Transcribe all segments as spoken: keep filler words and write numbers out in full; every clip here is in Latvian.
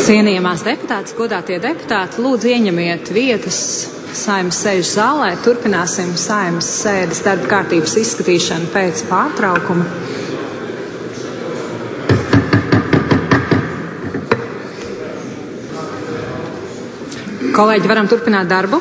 Cienījamās deputātes, godātie deputāti, lūdzu ieņemiet vietas Saeimas sēžu zālē. Turpināsim Saeimas sēdes darba kārtības izskatīšanu pēc pārtraukuma. Kolēģi, varam turpināt darbu?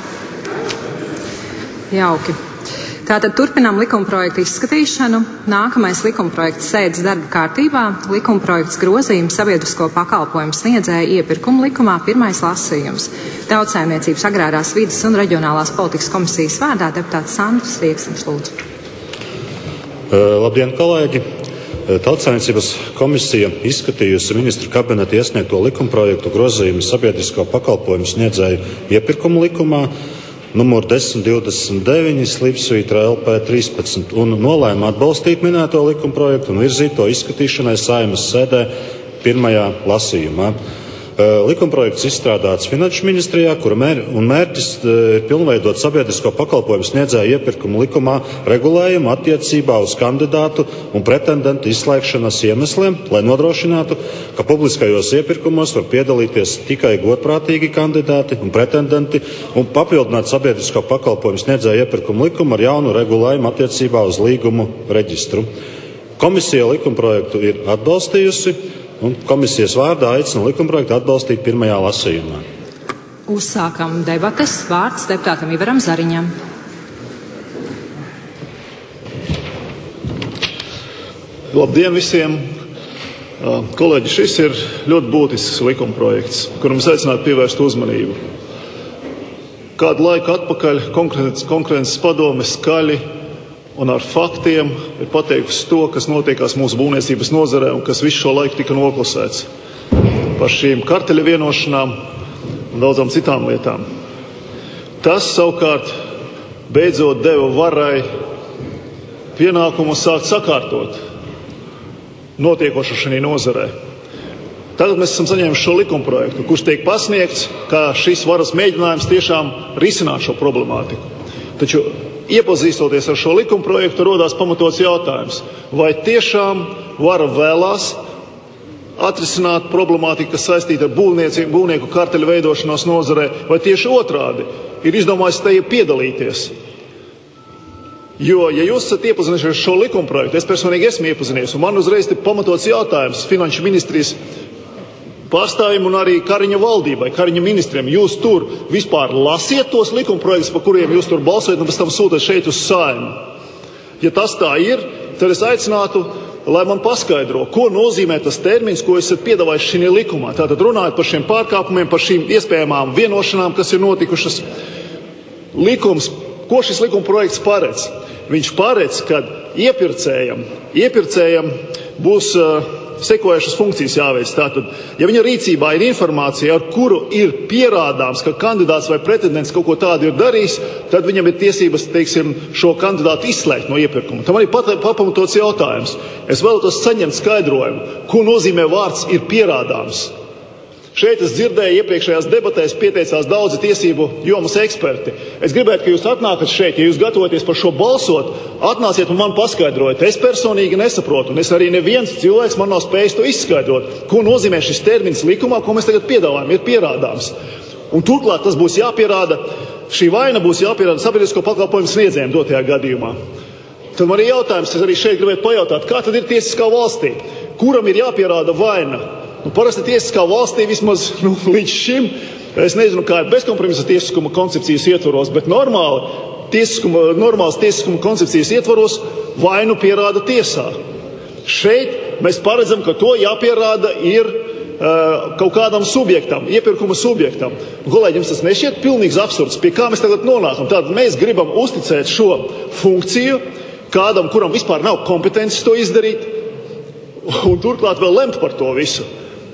Jauki. Tātad turpinām likumprojektu izskatīšanu. Nākamais likumprojekts sēdes darba kārtībā - likumprojekts grozījums sabiedrisko pakalpojumu sniedzēju iepirkumu likumā, pirmais lasījums. Tautsaimniecības agrārās vides un reģionālās politikas komisijas vārdā deputāts Sandrs Rieksnis, lūdzu. Uh, labdien, kolēģi! Tautsaimniecības komisija izskatījusi ministru kabineta iesniegto likumprojektu grozījumu sabiedrisko pakalpojumu sniedzēju iepirkumu likumā numur desmit divdesmit deviņi slīpsvītra L P trīspadsmit un nolēma atbalstīt minēto likumprojektu un virzīt to izskatīšanai Saeimas sēdē pirmajā lasījumā. Likumprojekts izstrādāts Finanšu ministrijā, kura mēr, un mērķis ir pilnveidot sabiedrisko pakalpojumu sniedzēju iepirkumu likumā regulējumu attiecībā uz kandidātu un pretendentu izslēgšanas iemesliem, lai nodrošinātu, ka publiskajos iepirkumos var piedalīties tikai godprātīgi kandidāti un pretendenti un papildināt sabiedrisko pakalpojumu sniedzēju iepirkumu likumu ar jaunu regulējumu attiecībā uz līgumu reģistru. Komisija likumprojektu ir atbalstījusi. Un komisijas vārdā aicina likumprojektu atbalstīt pirmajā lasījumā. Uzsākam debates. Vārds deputātam Ivaram Zariņam. Labdien visiem! Kolēģi, šis ir ļoti būtisks likumprojekts, kuram es aicinātu pievērst uzmanību. Kādu laiku atpakaļ konkurences padome skaļi un ar faktiem ir pateikusi to, kas notiekās mūsu būvniecības nozarē un kas visu šo laiku tika noklusēts par šīm karteļa vienošanām un daudzām citām lietām. Tas savukārt beidzot deva varai pienākumu sākt sakārtot notiekošu šajā nozarē. Tagad mēs esam saņēmuši šo likumprojektu, kurš tiek pasniegts, kā šis varas mēģinājums tiešām risināt šo problemātiku. Taču iepazīstoties ar šo likumprojektu, rodās pamatots jautājums, vai tiešām vara vēlās atrisināt problemātiku, kas saistīta ar būvnieku karteļu veidošanos nozarē, vai tieši otrādi ir izdomājis tajā piedalīties. Jo, ja jūs esat iepazinušies ar šo likumprojektu, es personīgi esmu iepazinies, un man uzreiz ir pamatots jautājums Finanšu ministrijas pārstāvjiem un arī Kariņa valdībai, Kariņa ministriem. Jūs tur vispār lasiet tos likumprojektus, par kuriem jūs tur balsojat, un pēc tam sūtat šeit uz Saeimu. Ja tas tā ir, tad es aicinātu, lai man paskaidro, ko nozīmē tas termins, ko esat piedāvājis šajā likumā. Tātad runājot par šiem pārkāpumiem, par šīm iespējamām vienošanām, kas ir notikušas. Likums, ko šis likumprojekts paredz? Viņš paredz, ka iepircējam, iepircējam būs uh, sekojušas funkcijas jāveic. Tātad, ja viņa rīcībā ir informācija, ar kuru ir pierādāms, ka kandidāts vai pretendents kaut ko tādu ir darījis, tad viņam ir tiesības, teiksim, šo kandidātu izslēgt no iepirkuma. Tam arī papamatots jautājums. Es vēlētos saņemt skaidrojumu, ko nozīmē vārds ir pierādāms. Šeit es dzirdēju, iepriekšējās debatēs pieteicās daudzi tiesību jomas eksperti. Es gribētu, ka jūs atnākat šeit, ja jūs gatavoties par šo balsot, atnāciet un man paskaidrojiet. Es personīgi nesaprotu, un es arī neviens cilvēks man nav spējis to izskaidrot, ko nozīmē šis termins likumā, ko mēs tagad piedāvājam, ir pierādāms. Un turklāt tas būs jāpierāda, šī vaina būs jāpierāda sabiedrisko pakalpojumu sniedzējiem dotajā gadījumā. Tad man ir jautājums, es arī šeit gribētu pajautāt, kā tad ir tiesiskā valstī? Kuram ir jāpierāda vaina? Nu, parasti tiesiskā valstī vismaz nu, līdz šim, es nezinu, kā ir bezkompromisa tiesiskuma koncepcijas ietvaros, bet normāli, tiesiskuma, normāls tiesiskuma koncepcijas ietvaros vainu pierāda tiesā. Šeit mēs paredzam, ka to jāpierāda ir uh, kaut kādam subjektam, iepirkuma subjektam. Un, kolēģi, jums tas nešķiet pilnīgs absurds, pie kā mēs tagad nonākam. Tātad mēs gribam uzticēt šo funkciju kādam, kuram vispār nav kompetences to izdarīt, un turklāt vēl lemt par to visu.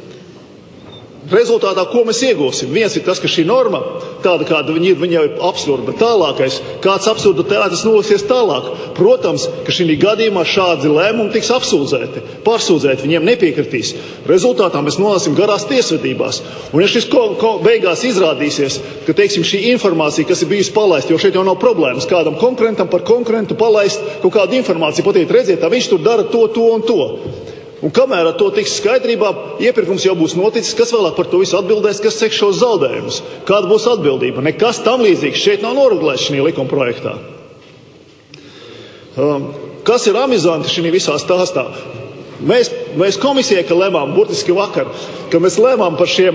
Rezultātā, ko mēs iegūsim? Viens ir tas, ka šī norma, tāda kāda viņa ir, viņa jau ir absurda. Tālākais, kāds absurda tētis noliksies tālāk. Protams, ka šī gadījumā šādi lēmumi tiks apsūdzēti, pārsūdzēti, viņiem nepiekritīs. Rezultātā mēs nonāksim garās tiesvedībās. Un ja šis ko, ko beigās izrādīsies, ka, teiksim, šī informācija, kas ir bijusi palaista, jo šeit jau nav problēmas, kādam konkurentam par konkurentu palaist kaut kādu informāciju, pateikt, redziet, tā viņš tur dara to, to un to. Un kamēr ar to tiks skaidrībā, iepirkums jau būs noticis, kas vēlāk par to visu atbildēs, kas seks šos zaudējumus, kāda būs atbildība. Nekas tam līdzīgs šeit nav noregulēts šajā likuma projektā. Um, kas ir amizanti šajā visā stāstā? Mēs, mēs komisijai, ka lēmām burtiski vakar, ka mēs lēmām par, šiem,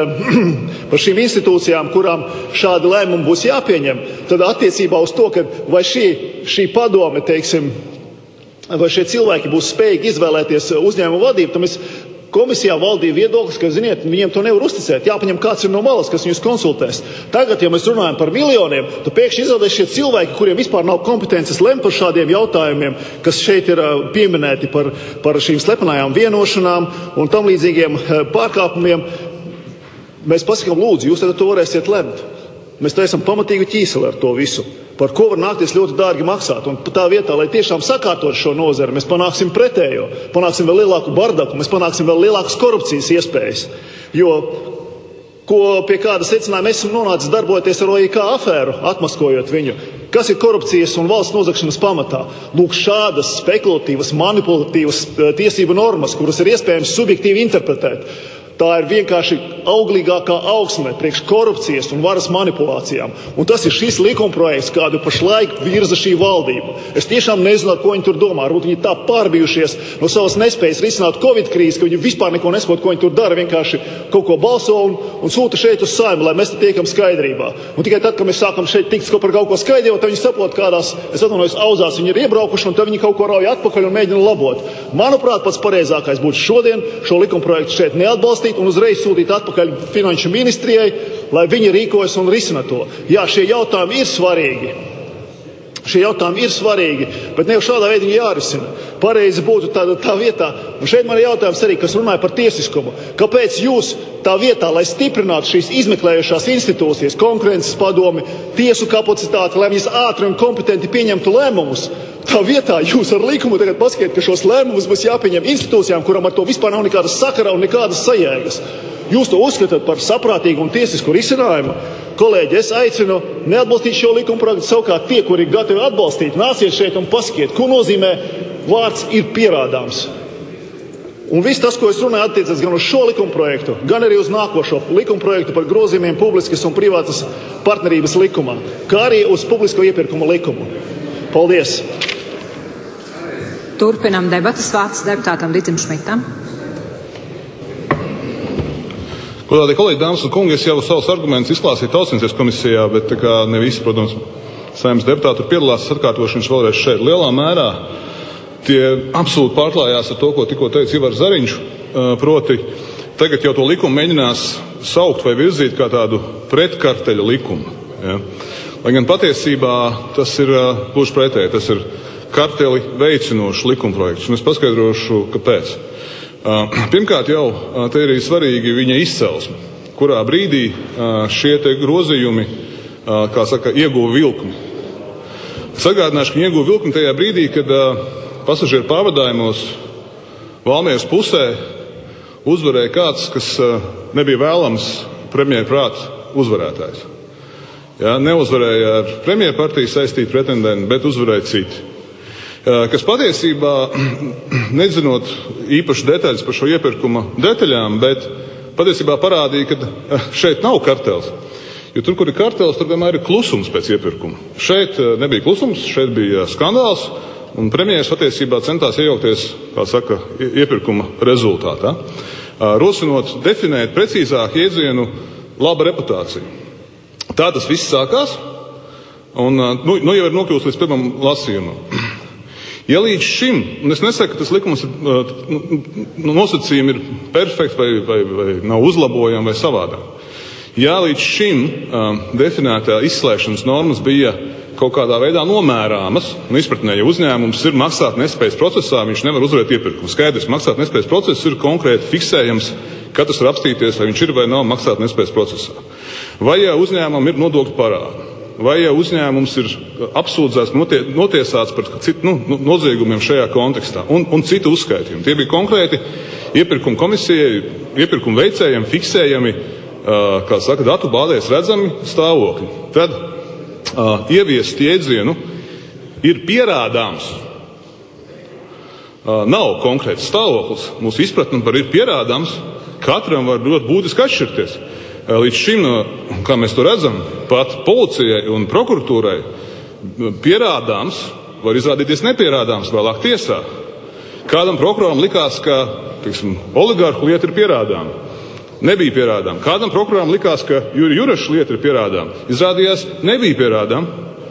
par šīm institūcijām, kurām šādi lēmumi būs jāpieņem, tad attiecībā uz to, ka vai šī, šī padome, teiksim, vai šie cilvēki būs spējīgi izvēlēties uzņēmumu vadību, tad mēs komisijā valdīja viedoklis, ka, ziniet, viņiem to nevar uzticēt. Jāpaņem kāds ir no malas, kas viņus konsultēs. Tagad, ja mēs runājam par miljoniem, tad pēkšņi izrādās šie cilvēki, kuriem vispār nav kompetences lemt par šādiem jautājumiem, kas šeit ir pieminēti par, par šīm slepenajām vienošanām un tam līdzīgiem pārkāpumiem. Mēs pasakām, lūdzu, jūs tagad to varēsiet lemt. Mēs taisam pamatīgu ķīseli ar to visu, par ko var nākties ļoti dārgi maksāt. Un tā vietā, lai tiešām sakārtot šo nozari, mēs panāksim pretējo, panāksim vēl lielāku bardaku, mēs panāksim vēl lielākas korupcijas iespējas. Jo, ko pie kāda secinājuma mēs esam nonācis darbojoties ar O I K afēru, atmaskojot viņu, kas ir korupcijas un valsts nozagšanas pamatā? Lūk, šādas spekulatīvas, manipulatīvas tiesību normas, kuras ir iespējams subjektīvi interpretēt. Tā ir vienkārši auglīgākā augsme priekš korupcijas un varas manipulācijām. Un tas ir šis likumprojekts, kādu pašlaik virza šī valdība. Es tiešām nezinu, ko viņi tur domā. Varbūt viņi tā pārbijušies no savas nespējas risināt Covid krīzi, ka viņi vispār neko nespot, ko viņi tur dara. Vienkārši kaut ko balso un, un sūta šeit uz Saeimu, lai mēs te tiekam skaidrībā. Un tikai tad, kad mēs sākam šeit tikt par kaut ko skaidrību, tad viņi saprot, kādās, es atvainojos, auzās viņi ir iebraukuši, un tad viņi kaut ko rauj atpakaļ un mēģina labot. Manuprāt, pats pareizākais būtu šodien šo likumprojektu šeit neatbalstīt un uzreiz sūtīt atpakaļ finanšu ministrijai, lai viņi rīkojas un risina to. Jā, šie jautājumi ir svarīgi. Šie jautājumi ir svarīgi, bet ne jau šādā veidā viņi jārisina. Pareizi būtu tā, tā vietā. Un šeit man ir jautājums arī, kas runāja par tiesiskumu. Kāpēc jūs tā vietā, lai stiprinātu šīs izmeklējušās institūcijas, konkurences padomi, tiesu kapacitāti, lai viņas ātri un kompetenti pieņemtu lēmumus, tā vietā jūs ar likumu tagad pasakiet, ka šos lēmumus būs jāpieņem institūcijām, kuram ar to vispār nav nekādas sakara un nekādas sajēgas. Jūs to uzskatāt par saprātīgu un tiesisku risinājumu? Kolēģi, es aicinu neatbalstīt šo likumprojektu, savukārt tie, kuri ir gatavi atbalstīt, nāciet šeit un pasakiet, ko nozīmē vārds ir pierādāms. Un viss tas, ko es runāju, attiecas gan uz šo likumprojektu, gan arī uz nākošo likumprojektu par grozījumiem publiskas un privātas partnerības likumā, kā arī uz publisko iepirkumu likumu. Paldies! Turpinam debatas, vārds deputātam Dicim Šmitam. Godātie kolēģi, dāmas un kungi, es jau savus argumentus izklāstīju Tautsainicības komisijā, bet tā kā ne visi, protams, Saeimas deputāti piedalās atkārtošanas vēlreiz šeit lielā mērā. Tie absolūti pārklājās ar to, ko tikko teica Ivars Zariņš, proti tagad jau to likumu mēģinās saukt vai virzīt kā tādu pretkarteļu likumu. Ja? Lai gan patiesībā tas ir gluži pretēji, tas ir karteli veicinošs likumprojekts, un es paskaidrošu, kāpēc. Pirmkārt jau te ir arī svarīgi viņa izcelsme, kurā brīdī šie te grozījumi, kā saka, ieguva vilkmi. Es atgādināšu, ka ieguva vilkmi tajā brīdī, kad pasažieru pārvadājumos Valmieras pusē uzvarēja kāds, kas nebija vēlams premjeru prāta uzvarētājs. Ja, neuzvarēja ar premjeru partiju saistīti pretendenti, bet uzvarēja citi. Kas patiesībā, nezinot īpaši detaļas par šo iepirkuma detaļām, bet patiesībā parādīja, ka šeit nav kartels. Jo tur, kur ir kartels, tur vienmēr ir klusums pēc iepirkuma. Šeit nebija klusums, šeit bija skandāls, un premjeras patiesībā centās iejaukties, kā saka, iepirkuma rezultātā, rosinot definēt precīzāk iedzienu laba reputācija. Tā tas viss sākās, un nu, nu jau ir nokļūst līdz pirmam lasījumam. Ja līdz šim, un es nesaku, ka tas likums ir, nu, nosacījumi ir perfekti vai, vai, vai nav uzlabojami vai savādāk. Ja līdz šim um, definētā izslēgšanas normas bija kaut kādā veidā nomērāmas, un izpratnē, ja uzņēmums ir maksāt nespējas procesā, viņš nevar uzvarēt iepirkumu. Skaidrs, maksāt nespējas process ir konkrēti fiksējams, katrs var apstīties, vai viņš ir vai nav maksāt nespējas procesā. Vai ja uzņēmumam ir nodokļu parādi, vai ja uzņēmums ir apsūdzēts, notie, notiesāts par citu nu, noziegumiem šajā kontekstā, un, un citu uzskaitījumi. Tie bija konkrēti iepirkuma komisijai, iepirkuma veicējiem fiksējami, uh, kā saka, datu bāzēs redzami stāvokļi. Tad uh, ieviest iedzienu ir pierādāms. nav konkrēts stāvoklis. Mūsu izpratne par ir pierādāms, katram var ļoti būtiski atšķirties. Līdz šim, kā mēs to redzam, pat policijai un prokuratūrai pierādāms var izrādīties nepierādāms vēlāk tiesā. Kādam prokuroram likās, ka, teiksim, oligarhu lieta ir pierādām. Nebija pierādām. Kādam prokuroram likās, ka Juri Juraša lieta ir pierādām. Izrādījās, nebija pierādām.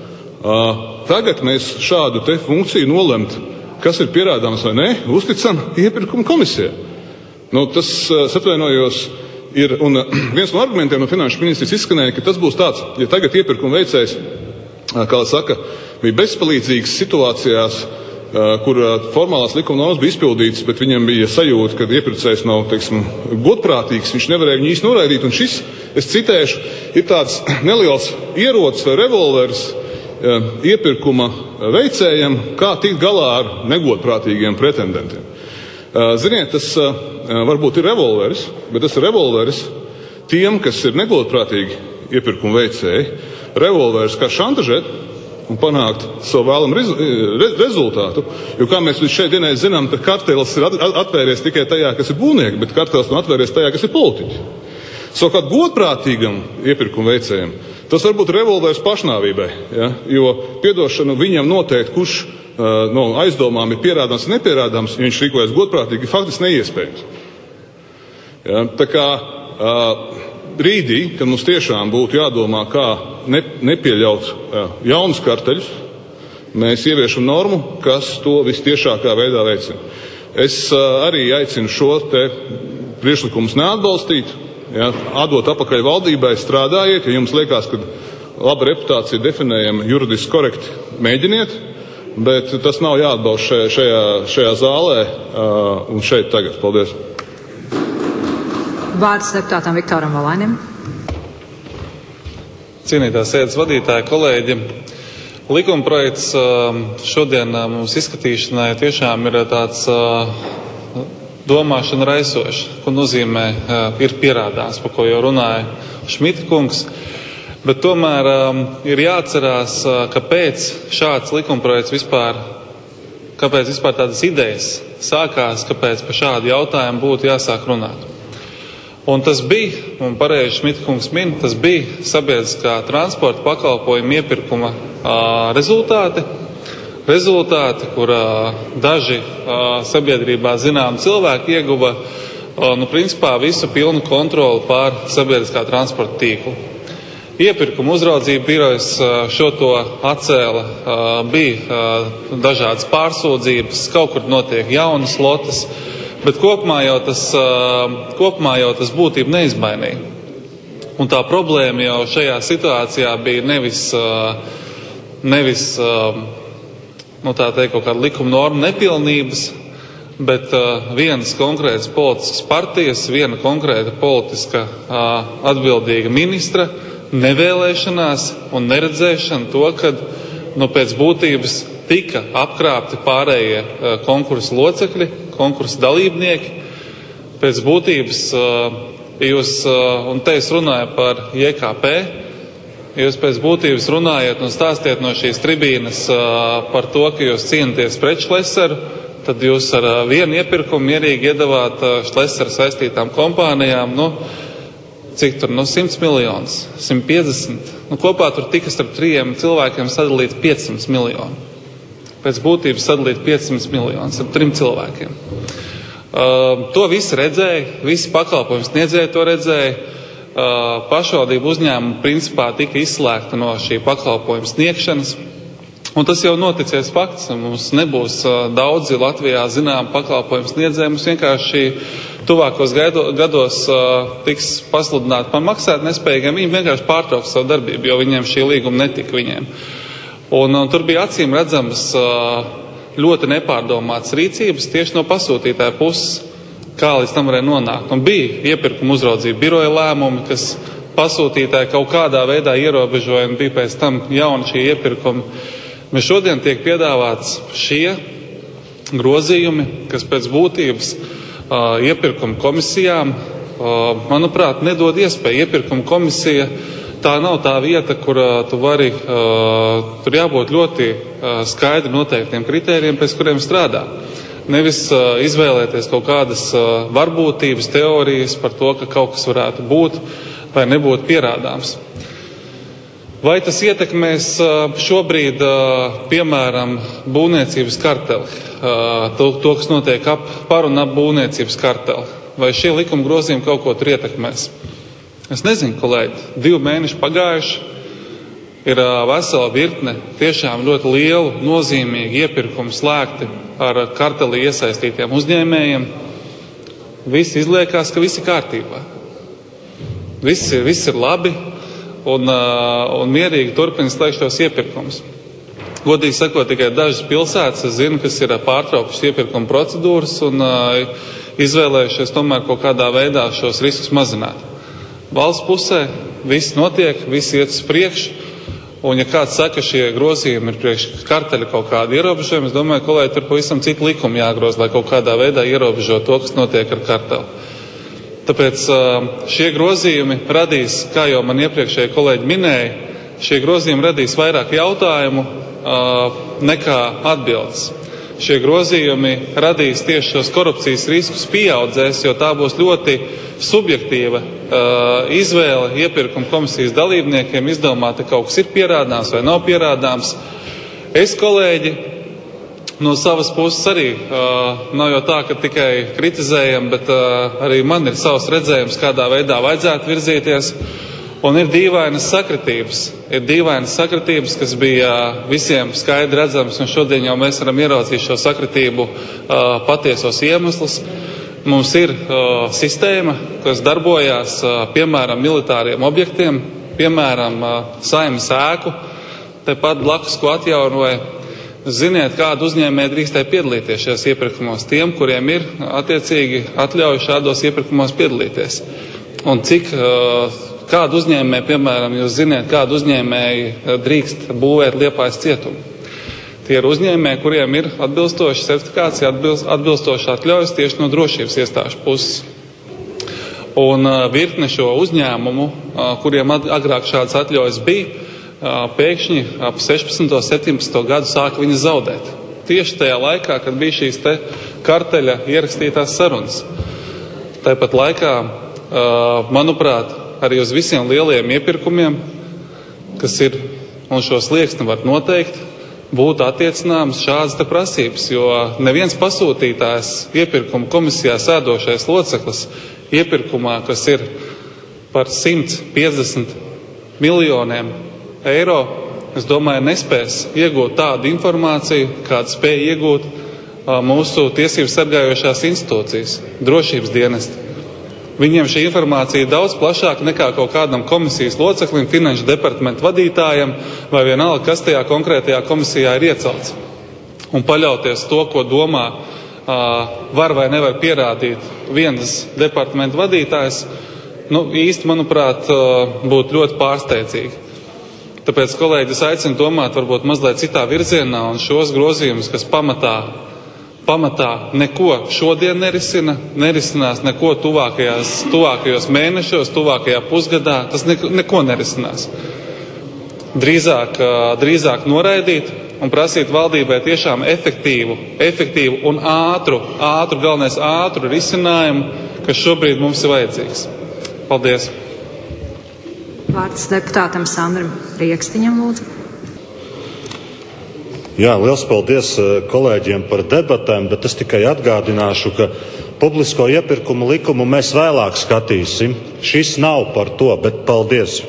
Tagad mēs šādu te funkciju nolemt, kas ir pierādāms vai ne, uzticam iepirkuma komisijai. Nu, tas, es atvainojos, ir, un viens no argumentiem no finanšu ministrs izskanēja, ka tas būs tāds, ja tagad iepirkuma veicējs, kā saka, bija bezpalīdzīgas situācijās, kur formālās likuma normas bija izpildītas, bet viņam bija sajūta, ka iepirkējs nav, teiksim, godprātīgs, viņš nevarēja viņu īsti noraidīt, un šis, es citēšu, ir tāds neliels ierocis vai revolvers iepirkuma veicējiem, kā tikt galā ar negodprātīgiem pretendentiem. Ziniet, tas varbūt ir revolveris, bet tas ir revolveris tiem, kas ir negodprātīgi iepirkuma veicēji, revolveris kā šantažēt un panākt savu vēlamu rezultātu. Jo, kā mēs līdz šai dienai zinām, tad kartels ir atvēries tikai tajā, kas ir būvnieki, bet kartels nav atvēries tajā, kas ir politiķi. Savukārt godprātīgam iepirkuma veicējiem tas var būt revolvers pašnāvībai, ja? Jo piedošanu viņam noteikt, kurš uh, no aizdomām ir pierādāms un nepierādāms, ja viņš rīkojas godprātīgi, faktiski neiespējams. Ja? Tā kā uh, brīdī, kad mums tiešām būtu jādomā, kā ne, nepieļaut uh, jaunus karteļus, mēs ieviešam normu, kas to vistiešākā veidā veicina. Es uh, arī aicinu šo te priekšlikumus neatbalstīt. Ja, atdot apakaļ valdībai, strādājiet, ja jums liekas, ka laba reputācija definējama juridiski korekti, mēģiniet, bet tas nav jāatbalst šajā, šajā, šajā zālē uh, un šeit tagad. Paldies. Vārds deputātam Viktoram Valainim. Cienītā sēdes vadītāja, kolēģi, likumprojekts uh, šodien uh, mums izskatīšanai tiešām ir tāds uh, domāšana raisoša, ko nozīmē uh, ir pierādāms, par ko jau runāja Šmita kungs. Bet tomēr um, ir jāatcerās, uh, kāpēc šāds likumprojekts vispār, kāpēc vispār tādas idejas sākās, kāpēc par šādu jautājumu būtu jāsāk runāt. Un tas bija, un pareizi Šmita kungs min, tas bija sabiedriskā transporta pakalpojuma iepirkuma uh, rezultāti. Rezultāti, kur uh, daži uh, sabiedrībā zinām cilvēki ieguva, uh, nu, principā visu pilnu kontroli pār sabiedriskā transporta tīklu. Iepirkuma uzraudzība birojas uh, šo to atcēla, uh, bija uh, dažādas pārsūdzības, kaut kur notiek jaunas lotas, bet kopumā jau tas, uh, kopumā jau tas būtību neizmainīja. Un tā problēma jau šajā situācijā bija nevis, uh, nevis uh, nu tā teikt, kaut kāda likuma norma nepilnības, bet uh, vienas konkrētas politiskas partijas, viena konkrēta politiska uh, atbildīga ministra nevēlēšanās un neredzēšana to, kad nu, pēc būtības tika apkrāpti pārējie uh, konkursu locekļi, konkursu dalībnieki. Pēc būtības uh, jūs, uh, un te es runāju par J K P, jūs pēc būtības runājat un stāstiet no šīs tribīnes uh, par to, ka jūs cīnaties pret Šleseru, tad jūs ar uh, vienu iepirkumu mierīgi iedavāt uh, Šleseru saistītām kompānijām, nu, cik tur, nu, simts miljonus, simt piecdesmit. Nu, kopā tur tika starp trījiem cilvēkiem sadalīt piecsimt miljonu. Pēc būtības sadalīt piecsimt miljonus starp trim cilvēkiem. Uh, to visi redzēja, visi pakalpojums sniedzēji to redzēja. Uh, pašvaldību uzņēmumi principā tika izslēgta no šī pakalpojuma sniegšanas. Un tas jau noticies fakts. Mums nebūs uh, daudzi Latvijā zinām pakalpojumu sniedzēji. Mums vienkārši tuvākos gaido, gados uh, tiks pasludināti par maksāt nespējīgiem. Viņi vienkārši pārtrauks savu darbību, jo viņiem šī līguma netika viņiem. Un, un tur bija acīm redzamas uh, ļoti nepārdomātas rīcības tieši no pasūtītāja puses. Kā līdz tam varēja nonākt. Un bija iepirkuma uzraudzība biroja lēmumi, kas pasūtītāji kaut kādā veidā ierobežoja, un bija pēc tam jauni šie iepirkumi. Bet šodien tiek piedāvāts šie grozījumi, kas pēc būtības uh, iepirkuma komisijām, uh, manuprāt, nedod iespēju. Iepirkuma komisija tā nav tā vieta, kur uh, tu vari, uh, tur jābūt ļoti uh, skaidri noteiktiem kritērijiem, pēc kuriem strādā. Nevis uh, izvēlēties kaut kādas uh, varbūtības, teorijas par to, ka kaut kas varētu būt vai nebūt pierādāms. Vai tas ietekmēs uh, šobrīd, uh, piemēram, būvniecības karteli, uh, to, to, kas notiek ap, par un ap būvniecības karteli? Vai šie likuma grozījumi kaut ko tur ietekmēs? Es nezinu, kolēģi, divi mēneši pagājuši, ir uh, vesela virkne tiešām ļoti lielu, nozīmīgu iepirkumu slēgti ar kartelī iesaistītiem uzņēmējiem. Viss izliekās, ka viss ir kārtībā. Viss ir, viss ir labi un, uh, un mierīgi turpina slēgt šos iepirkumus. Godīgi sakot, tikai dažas pilsētas, es zinu, kas ir pārtraukušas iepirkuma procedūras un uh, izvēlējušies tomēr kaut kādā veidā šos riskus mazināt. Valsts pusē viss notiek, viss iet uz priekšu. Un, ja kāds saka, šie grozījumi ir priekš karteļa kaut kādi ierobežojumi, es domāju, kolēģi, tur pavisam citu likumu jāgroz, lai kaut kādā veidā ierobežo to, kas notiek ar karteli. Tāpēc šie grozījumi radīs, kā jau man iepriekšēji kolēģi minēja, šie grozījumi radīs vairāk jautājumu nekā atbildes. Šie grozījumi radīs tieši šos korupcijas riskus pieaudzēs, jo tā būs ļoti subjektīva uh, izvēle iepirkuma komisijas dalībniekiem izdomāt, ka kaut kas ir pierādāms vai nav pierādāms. Es, kolēģi, no savas puses arī uh, nav jau tā, ka tikai kritizējam, bet uh, arī man ir savs redzējums, kādā veidā vajadzētu virzīties. Un ir dīvainas sakritības. Ir dīvainas sakritības, kas bija visiem skaidri redzams, un šodien jau mēs varam ieraudzīt šo sakritību uh, patiesos iemeslus. Mums ir uh, sistēma, kas darbojās, uh, piemēram, militāriem objektiem, piemēram, uh, Saeimas ēku, tepat blakus, ko atjaunoja. Ziniet, kādu uzņēmēju drīkstēja piedalīties šajos iepirkumos, tiem, kuriem ir attiecīgi atļauju šādos iepirkumos piedalīties. Un cik, uh, kādu uzņēmēju, piemēram, jūs ziniet, kādu uzņēmēju drīkst būvēt Liepājas cietumu. Tie ir uzņēmēji, kuriem ir atbilstoša certifikācija, atbilst, atbilstoša atļaujas tieši no drošības iestāžu puses. Un uh, virkne šo uzņēmumu, uh, kuriem at, agrāk šādas atļaujas bija, uh, pēkšņi ap sešpadsmito, septiņpadsmito gadu sāka viņas zaudēt. Tieši tajā laikā, kad bija šīs te karteļa ierakstītās sarunas. Tāpat laikā, uh, manuprāt, arī uz visiem lielajiem iepirkumiem, kas ir, un šo slieksni var noteikt, būtu attiecināmas šādas te prasības, jo neviens pasūtītājs iepirkuma komisijā sēdošais loceklis iepirkumā, kas ir par simt piecdesmit miljoniem eiro, es domāju, nespēs iegūt tādu informāciju, kādu spēja iegūt uh, mūsu tiesību sargājošās institūcijas, drošības dienesti. Viņiem šī informācija ir daudz plašāka nekā kaut kādam komisijas loceklim, finanšu departamentu vadītājam vai vienalga, kas tajā konkrētajā komisijā ir iecelts. Un paļauties to, ko domā, var vai nevar pierādīt vienas departamentu vadītājs, nu, īsti, manuprāt, būtu ļoti pārsteidzīgi. Tāpēc, kolēģi, es aicinu domāt varbūt mazliet citā virzienā un šos grozījumus, kas pamatā pamatā neko šodien nerisina, nerisinās neko tuvākajās, tuvākajos mēnešos, tuvākajā pusgadā, tas neko, neko nerisinās. Drīzāk, drīzāk noraidīt un prasīt valdībai tiešām efektīvu, efektīvu un ātru, ātru, galvenais ātru risinājumu, kas šobrīd mums ir vajadzīgs. Paldies. Vārds deputātam Sandram Riekstiņam, lūdzu. Jā, liels paldies kolēģiem par debatēm, bet es tikai atgādināšu, ka publisko iepirkumu likumu mēs vēlāk skatīsim. Šis nav par to, bet paldies.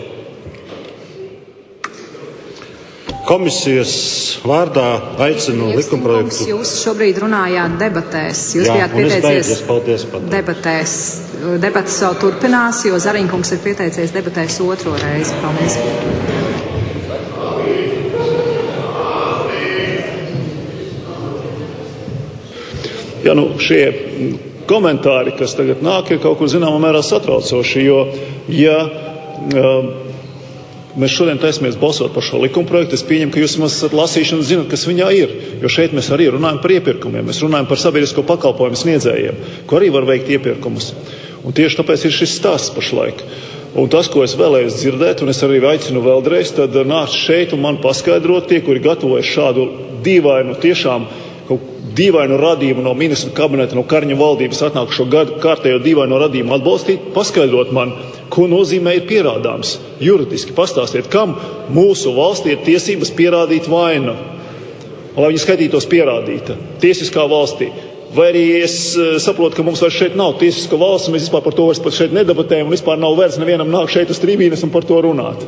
Komisijas vārdā aicinu likumprojektu. Jūs šobrīd runājāt debatēs. Jūs Jā, bijāt pieteicies paldies, debatēs. Debates vēl turpinās, jo Zariņkungs ir pieteicies debatēs otro reizi. Paldies. Ja, nu, šie komentāri, kas tagad nāk, ir kaut kur zināmā mērā satraucoši, jo, ja uh, mēs šodien taisamies balsot par šo likumprojektu, es pieņemu, ka jūs mums esat lasīši un zinat, kas viņā ir, jo šeit mēs arī runājam par iepirkumiem, mēs runājam par sabiedrisko pakalpojumu sniedzējiem, ko arī var veikt iepirkumus. Un tieši tāpēc ir šis stāsts pašlaik. Un tas, ko es vēlējos dzirdēt, un es arī aicinu vēlreiz, tad nākt šeit un man paskaidrot tie, kuri gatavojas šādu dīvainu, tiešām dīvainu radījumu no ministru kabineta, no Karņa valdības atnākušo kārtējo dīvaino radījumu atbalstīt, paskaidrot man, ko nozīmē ir pierādāms. Juridiski pastāstiet, kam mūsu valstī ir tiesības pierādīt vainu, lai viņi skaitītos pierādīta tiesiskā valstī. Vai arī es saprotu, ka mums vairs šeit nav tiesiska valsts, mēs vispār par to vairs pat šeit nedebatējam, un vispār nav vērts nevienam nāk šeit uz tribīnes un par to runāt.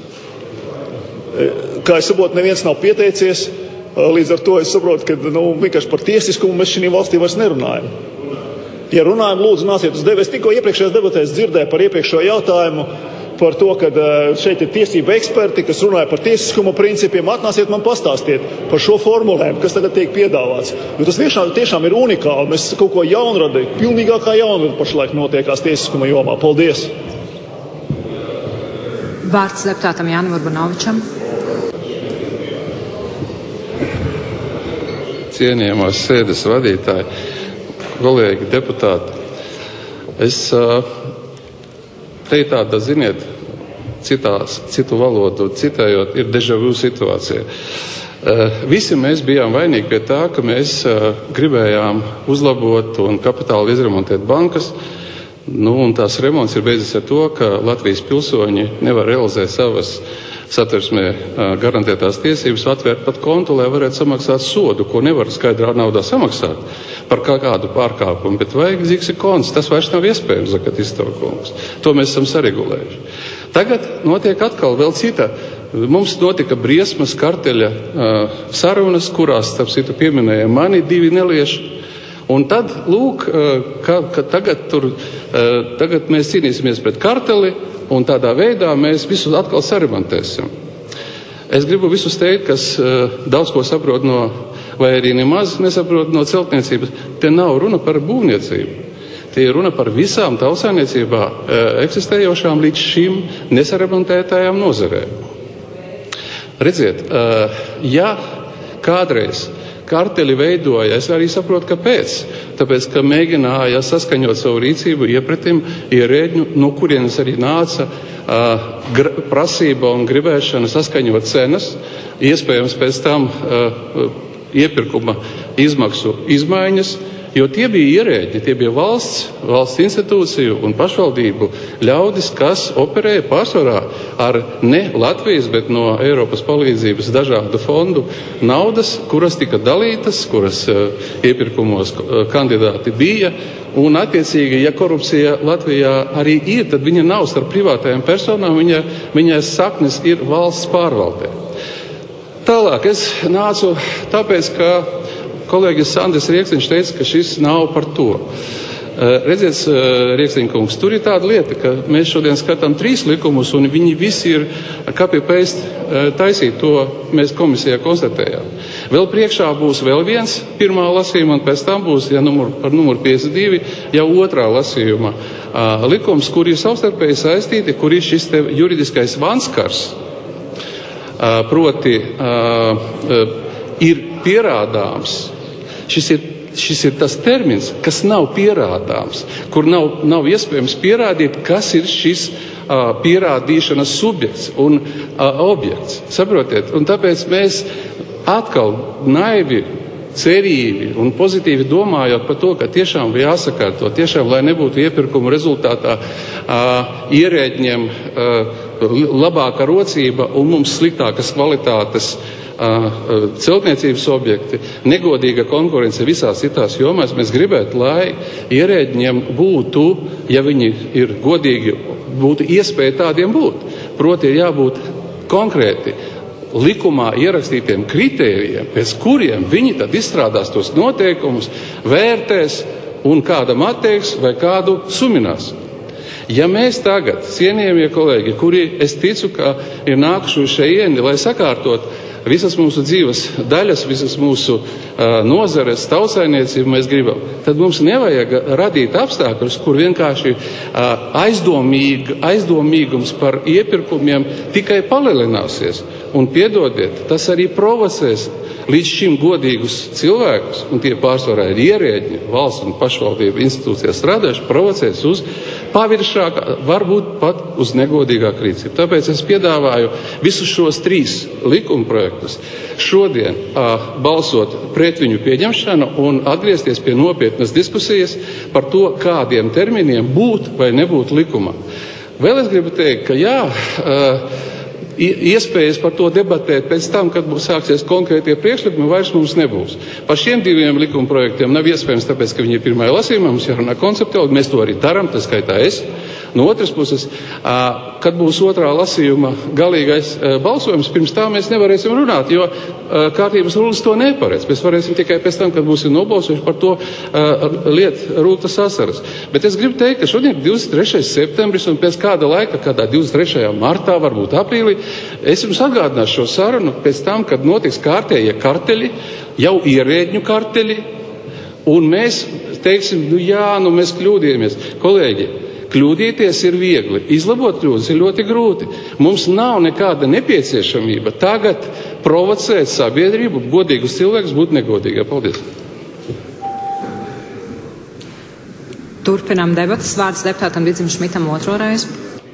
Kā es saprotu, neviens nav pieteicies, līdz ar to es saprotu, ka nu, vienkārši par tiesiskumu mēs šī valstī vairs nerunājam. Ja runājam, lūdzu, nāciet uz debatēs. Tikko iepriekšējās debatēs dzirdēju par iepriekšējo jautājumu, par to, ka šeit ir tiesība eksperti, kas runāja par tiesiskuma principiem. Atnāciet man pastāstiet par šo formulējumu, kas tagad tiek piedāvāts. Jo tas tiešām, tiešām ir unikāli. Mēs kaut ko jaunradi, pilnīgākā jaunrada pašlaik notiekās tiesiskuma jomā. Paldies! Vārds deputātam Jānim Urbanovičam. Cienījamās sēdes vadītāji, kolēģi, deputāti. Es uh, te tāda, ziniet, citās, citu valodu citējot, ir deja vu situācija. Uh, visi mēs bijām vainīgi pie tā, ka mēs uh, gribējām uzlabot un kapitāli izremontēt bankas, nu, un tās remonts ir beidzies ar to, ka Latvijas pilsoņi nevar realizēt savas satversmē garantētās tiesības, atvērt pat kontu, lai varētu samaksāt sodu, ko nevar skaidrā naudā samaksāt par kādu pārkāpumu, bet vajag ziksi konts, tas vairs nav iespējams, zakat iztaukungs. To mēs esam saregulējuši. Tagad notiek atkal vēl cita. Mums notika briesmas karteļa uh, sarunas, kurās, starp citu, pieminēja mani divi nelieši. Un tad, lūk, uh, ka, ka tagad, tur, uh, tagad mēs cīnīsimies pret karteli, un tādā veidā mēs visu atkal saremontēsim. Es gribu visus teikt, kas uh, daudz ko saprot no, vai arī nemaz nesaprot no celtniecības. Te nav runa par būvniecību. Te ir runa par visām tautsājniecībā uh, eksistējošām līdz šim nesaremontētajām nozarēm. Redziet, uh, ja kādreiz karteli veidoja, es arī saprotu, kāpēc. Tāpēc, ka mēģināja saskaņot savu rīcību iepretim ierēģņu, no kurienes arī nāca uh, gr- prasība un gribēšana saskaņot cenas, iespējams pēc tam uh, iepirkuma izmaksu izmaiņas, jo tie bija ierēģi, tie bija valsts, valsts institūciju un pašvaldību ļaudis, kas operēja pārsvarā ar ne Latvijas, bet no Eiropas palīdzības dažādu fondu naudas, kuras tika dalītas, kuras uh, iepirkumos uh, kandidāti bija. Un, attiecīgi, ja korupcija Latvijā arī ir, tad viņa nav starp privātajām personām, viņa, viņai saknes ir valsts pārvaldē. Tālāk es nācu tāpēc, ka kolēģis Sandis Rieksniņš teica, ka šis nav par to. Redziet, Rieksniņkungs, tur ir tāda lieta, ka mēs šodien skatām trīs likumus, un viņi visi ir copy-paste taisīt, to mēs komisijā konstatējām. Vēl priekšā būs vēl viens pirmā lasījuma, un pēc tam būs, ja numur, par numuru piecdesmit divi, jau otrā lasījuma likums, kur ir savstarpēji saistīti, kur ir šis te juridiskais vanskars, proti ir pierādāms. Šis ir, šis ir tas termins, kas nav pierādāms, kur nav, nav iespējams pierādīt, kas ir šis uh, pierādīšanas subjekts un uh, objekts. Saprotiet? Un tāpēc mēs atkal naivi, cerīgi un pozitīvi domājot par to, ka tiešām jāsakārto, tiešām, lai nebūtu iepirkumu rezultātā uh, ierēģņiem uh, labāka rocība un mums sliktākas kvalitātes celtniecības objekti, negodīga konkurence visās citās jomās. Mēs gribētu, lai ierēģņiem būtu, ja viņi ir godīgi, būtu iespēja tādiem būt. Proti ir jābūt konkrēti likumā ierakstītiem kritērijiem, pēc kuriem viņi tad izstrādās tos noteikumus, vērtēs un kādam atteiks vai kādu suminās. Ja mēs tagad, cienījamie kolēģi, kuri es ticu, ka ir nākuši uz šeieni, lai sakārtot visas mūsu dzīves daļas, visas mūsu uh, nozares, tautsainiecību mēs gribam, tad mums nevajag radīt apstākļus, kur vienkārši uh, aizdomīgi, aizdomīgums par iepirkumiem tikai palielināsies. Un piedodiet, tas arī provocēs līdz šim godīgus cilvēkus, un tie pārsvarā ir ierēģi, valsts un pašvaldību institūcijās strādājuši, provocēs uz paviršāku, varbūt pat uz negodīgāku rīcību. Tāpēc es piedāvāju visus šos trīs likumprojektus likumprojektus. Šodien uh, balsot pret viņu pieņemšanu un atgriezties pie nopietnas diskusijas par to, kādiem terminiem būt vai nebūt likumā. Vēl es gribu teikt, ka jā, uh, iespējas par to debatēt pēc tam, kad būs sāksies konkrētie priekšlikumi, vairs mums nebūs. Par šiem diviem likumprojektiem nav iespējams, tāpēc, ka viņi ir pirmajā lasījumā, mums jārunā konceptuāli, mēs to arī darām, tas skaitā es. No otras puses, kad būs otrā lasījuma galīgais balsojums, pirms tā mēs nevarēsim runāt, jo kārtības rulis to neparedz. Mēs varēsim tikai pēc tam, kad būsim nobalsojuši par to liet rūtas asaras. Bet es gribu teikt, ka šodien ir divdesmit trešais septembris un pēc kāda laika, kādā divdesmit trešajā martā, varbūt aprīlī, es jums atgādināšu šo sarunu pēc tam, kad notiks kārtējie karteļi, jau ierēģņu karteļi, un mēs teiksim, nu jā, nu mēs kļūdījāmies. Kolēģi, kļūdīties ir viegli, izlabot kļūdas ir ļoti grūti. Mums nav nekāda nepieciešamība tagad provocēt sabiedrību, godīgus cilvēkus būt negodīgā. Paldies. Turpinām debatas. Vārds deputātam Vidzim Šmitam otro reizi.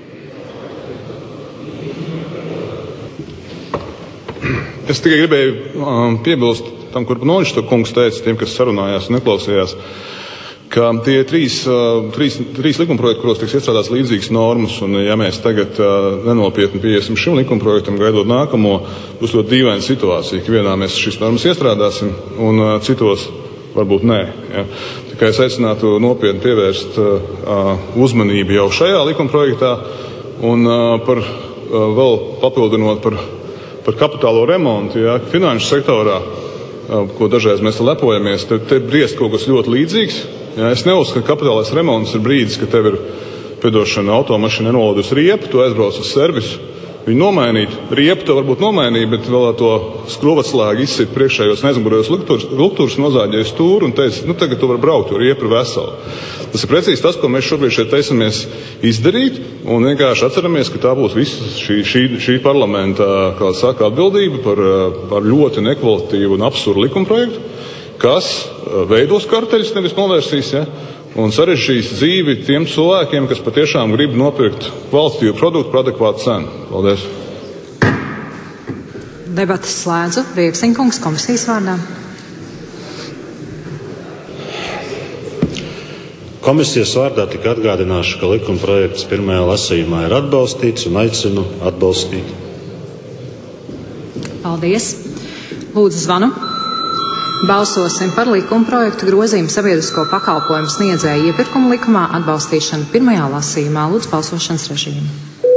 Es tikai gribēju um, piebilst tam, kur Noništa kungs teica, tiem, kas sarunājās un neklausījās, ka tie trīs, uh, trīs, trīs likumprojekti, kuros tiks iestrādāts līdzīgas normas, un ja mēs tagad uh, nenopietni pieiesim šim likumprojektam, gaidot nākamo, būs ļoti dīvaina situācija, ka vienā mēs šīs normas iestrādāsim, un uh, citos varbūt nē. Ja. Tā kā es aicinātu nopietni pievērst uh, uzmanību jau šajā likumprojektā, un uh, par uh, vēl papildinot par par kapitālo remontu, ja, finanšu sektorā, ko dažreiz mēs lepojamies, te, te briest kaut kas ļoti līdzīgs. Ja, es neuzskatu, ka kapitālais remonts ir brīdis, ka tev ir, piedošana, automašīna nenolādus riepu, tu aizbrauc uz servisu, viņu nomainīt. Riepu tev varbūt nomainīt, bet vēl to skruvatslēgu izsit priekšējos neizmugurējos luktūras, nozāģēja stūru un teica, nu tagad tu vari braukt, jo riepa ir vesela. Tas ir precīzi tas, ko mēs šobrīd šeit taisamies izdarīt, un vienkārši atceramies, ka tā būs visa šī, šī, šī parlamenta, kā saka, atbildība par, par ļoti nekvalitatīvu un absurdu likumprojektu, kas veidos karteļus, nevis novērsīs, ja, un sarežģīs dzīvi tiem cilvēkiem, kas patiešām grib nopirkt kvalitatīvu produktu par adekvātu cenu. Paldies. Debatas slēdzu. Rieksniņkungs komisijas vārdā. Komisijas vārdā tika atgādināšu, ka likuma projekts pirmajā lasījumā ir atbalstīts un aicinu atbalstīt. Paldies. Lūdzu zvanu. Balsosim par likuma projektu grozījumu sabiedrisko pakalpojumu sniedzēju iepirkumu likumā atbalstīšanu pirmajā lasījumā. Lūdzu balsošanas režīmu.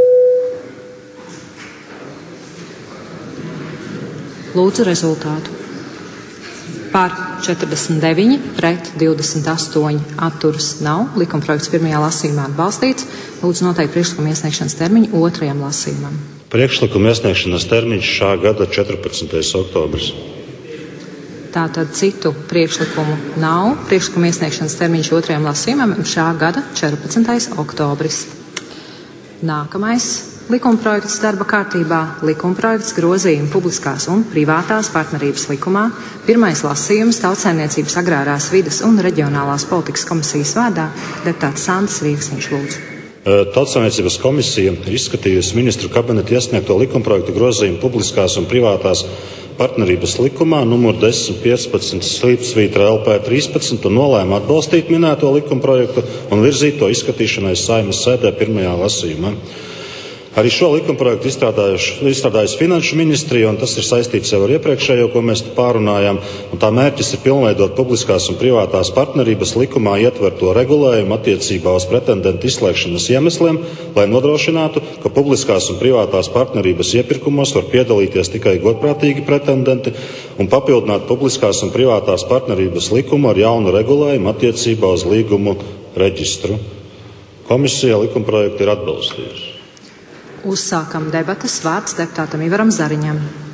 Lūdzu rezultātu. Par četrdesmit deviņi, pret divdesmit astoņi, atturas nav. Likumprojekts pirmajā lasījumā atbalstīts. Lūdzu noteikti priekšlikuma iesniegšanas termiņu otrajam lasījumam. Priekšlikuma iesniegšanas termiņš šā gada četrpadsmitais oktobris. Tātad citu priekšlikumu nav. Priekšlikuma iesniegšanas termiņš otrajam lasījumam šā gada četrpadsmitais oktobris. Nākamais. Likumprojekts darba kārtībā, likumprojekts grozījumi publiskās un privātās partnerības likumā, pirmais lasījums Tautsaimniecības agrārās vides un reģionālās politikas komisijas vārdā, deputāts Sandis Rieksniņš lūdzu. Tautsaimniecības komisija izskatījusi ministru kabineta iesniegto likumprojektu grozījumu publiskās un privātās partnerības likumā numur desmit piecpadsmit slīpsvītra L P trīspadsmit un nolēma atbalstīt minēto likumprojektu un virzīt to izskatīšanai Saeimas sēdē pirmajā lasījumā. Arī šo likumprojektu izstrādājusi Finanšu ministrija, un tas ir saistīts jau ar iepriekšējo, ko mēs pārunājām. Un tā mērķis ir pilnveidot publiskās un privātās partnerības likumā ietverto regulējumu attiecībā uz pretendentu izslēgšanas iemesliem, lai nodrošinātu, ka publiskās un privātās partnerības iepirkumos var piedalīties tikai godprātīgi pretendenti un papildināt publiskās un privātās partnerības likumu ar jaunu regulējumu attiecībā uz līgumu reģistru. Komisija likumprojektu ir atbalstījusi. Uzsākam debatas. Vārds deputātam Ivaram Zariņam.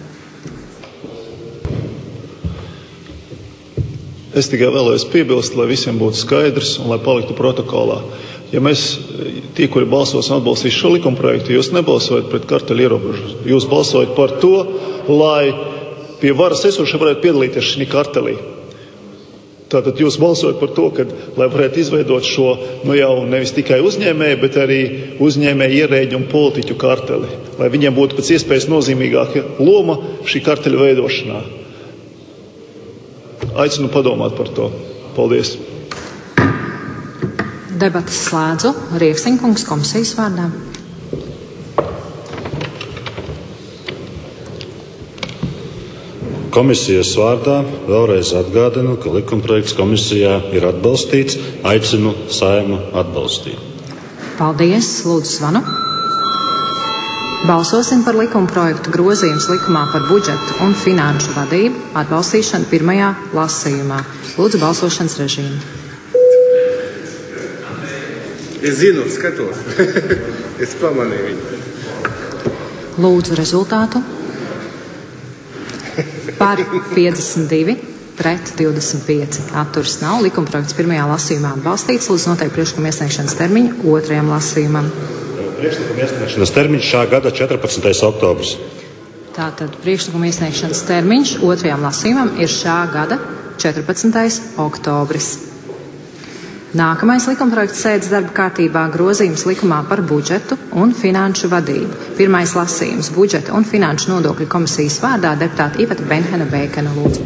Es tikai vēlējos piebilst, lai visiem būtu skaidrs un lai paliktu protokolā. Ja mēs, tie, kuri balsos un atbalstīs šo likumprojektu, jūs nebalsojat pret karteļu ierobežošanu. Jūs balsojat par to, lai pie varas esošie varētu piedalīties šī kartelī. Tātad jūs balsojat par to, ka, lai varētu izveidot šo nu jau nevis tikai uzņēmēju, bet arī uzņēmēju ierēģu un politiķu karteli, lai viņiem būtu pēc iespējas nozīmīgāka loma šī karteļa veidošanā. Aicinu padomāt par to. Paldies. Debatas slēdzu. Rieksniņkungs komisijas vārdā. Komisijas vārdā vēlreiz atgādinu, ka likumprojekts komisijā ir atbalstīts. Aicinu Saeimu atbalstīt. Paldies. Lūdzu zvanu. Balsosim par likumprojektu grozījums likumā par budžetu un finanšu vadību atbalstīšanu pirmajā lasījumā. Lūdzu balsošanas režīmu. Es zinu, skatos. Es pamanīju viņu. Lūdzu rezultātu. Par piecdesmit divi, pret divdesmit pieci. Atturas nav. Likumprojekts pirmajā lasījumā atbalstīts. Lūdzu noteikti priekšlikuma iesniegšanas termiņu otrajam lasījumam. Priekšlikuma iesniegšanas termiņš šā gada četrpadsmitais oktobris. Tātad priekšlikuma iesniegšanas termiņš otrajam lasījumam ir šā gada četrpadsmitais oktobris. Nākamais likumprojekts sēdes darba kārtībā grozījums likumā par budžetu un finanšu vadību. Pirmais lasījums budžeta un finanšu nodokļu komisijas vārdā deputāta Iveta Benhena Bēkena lūdzu.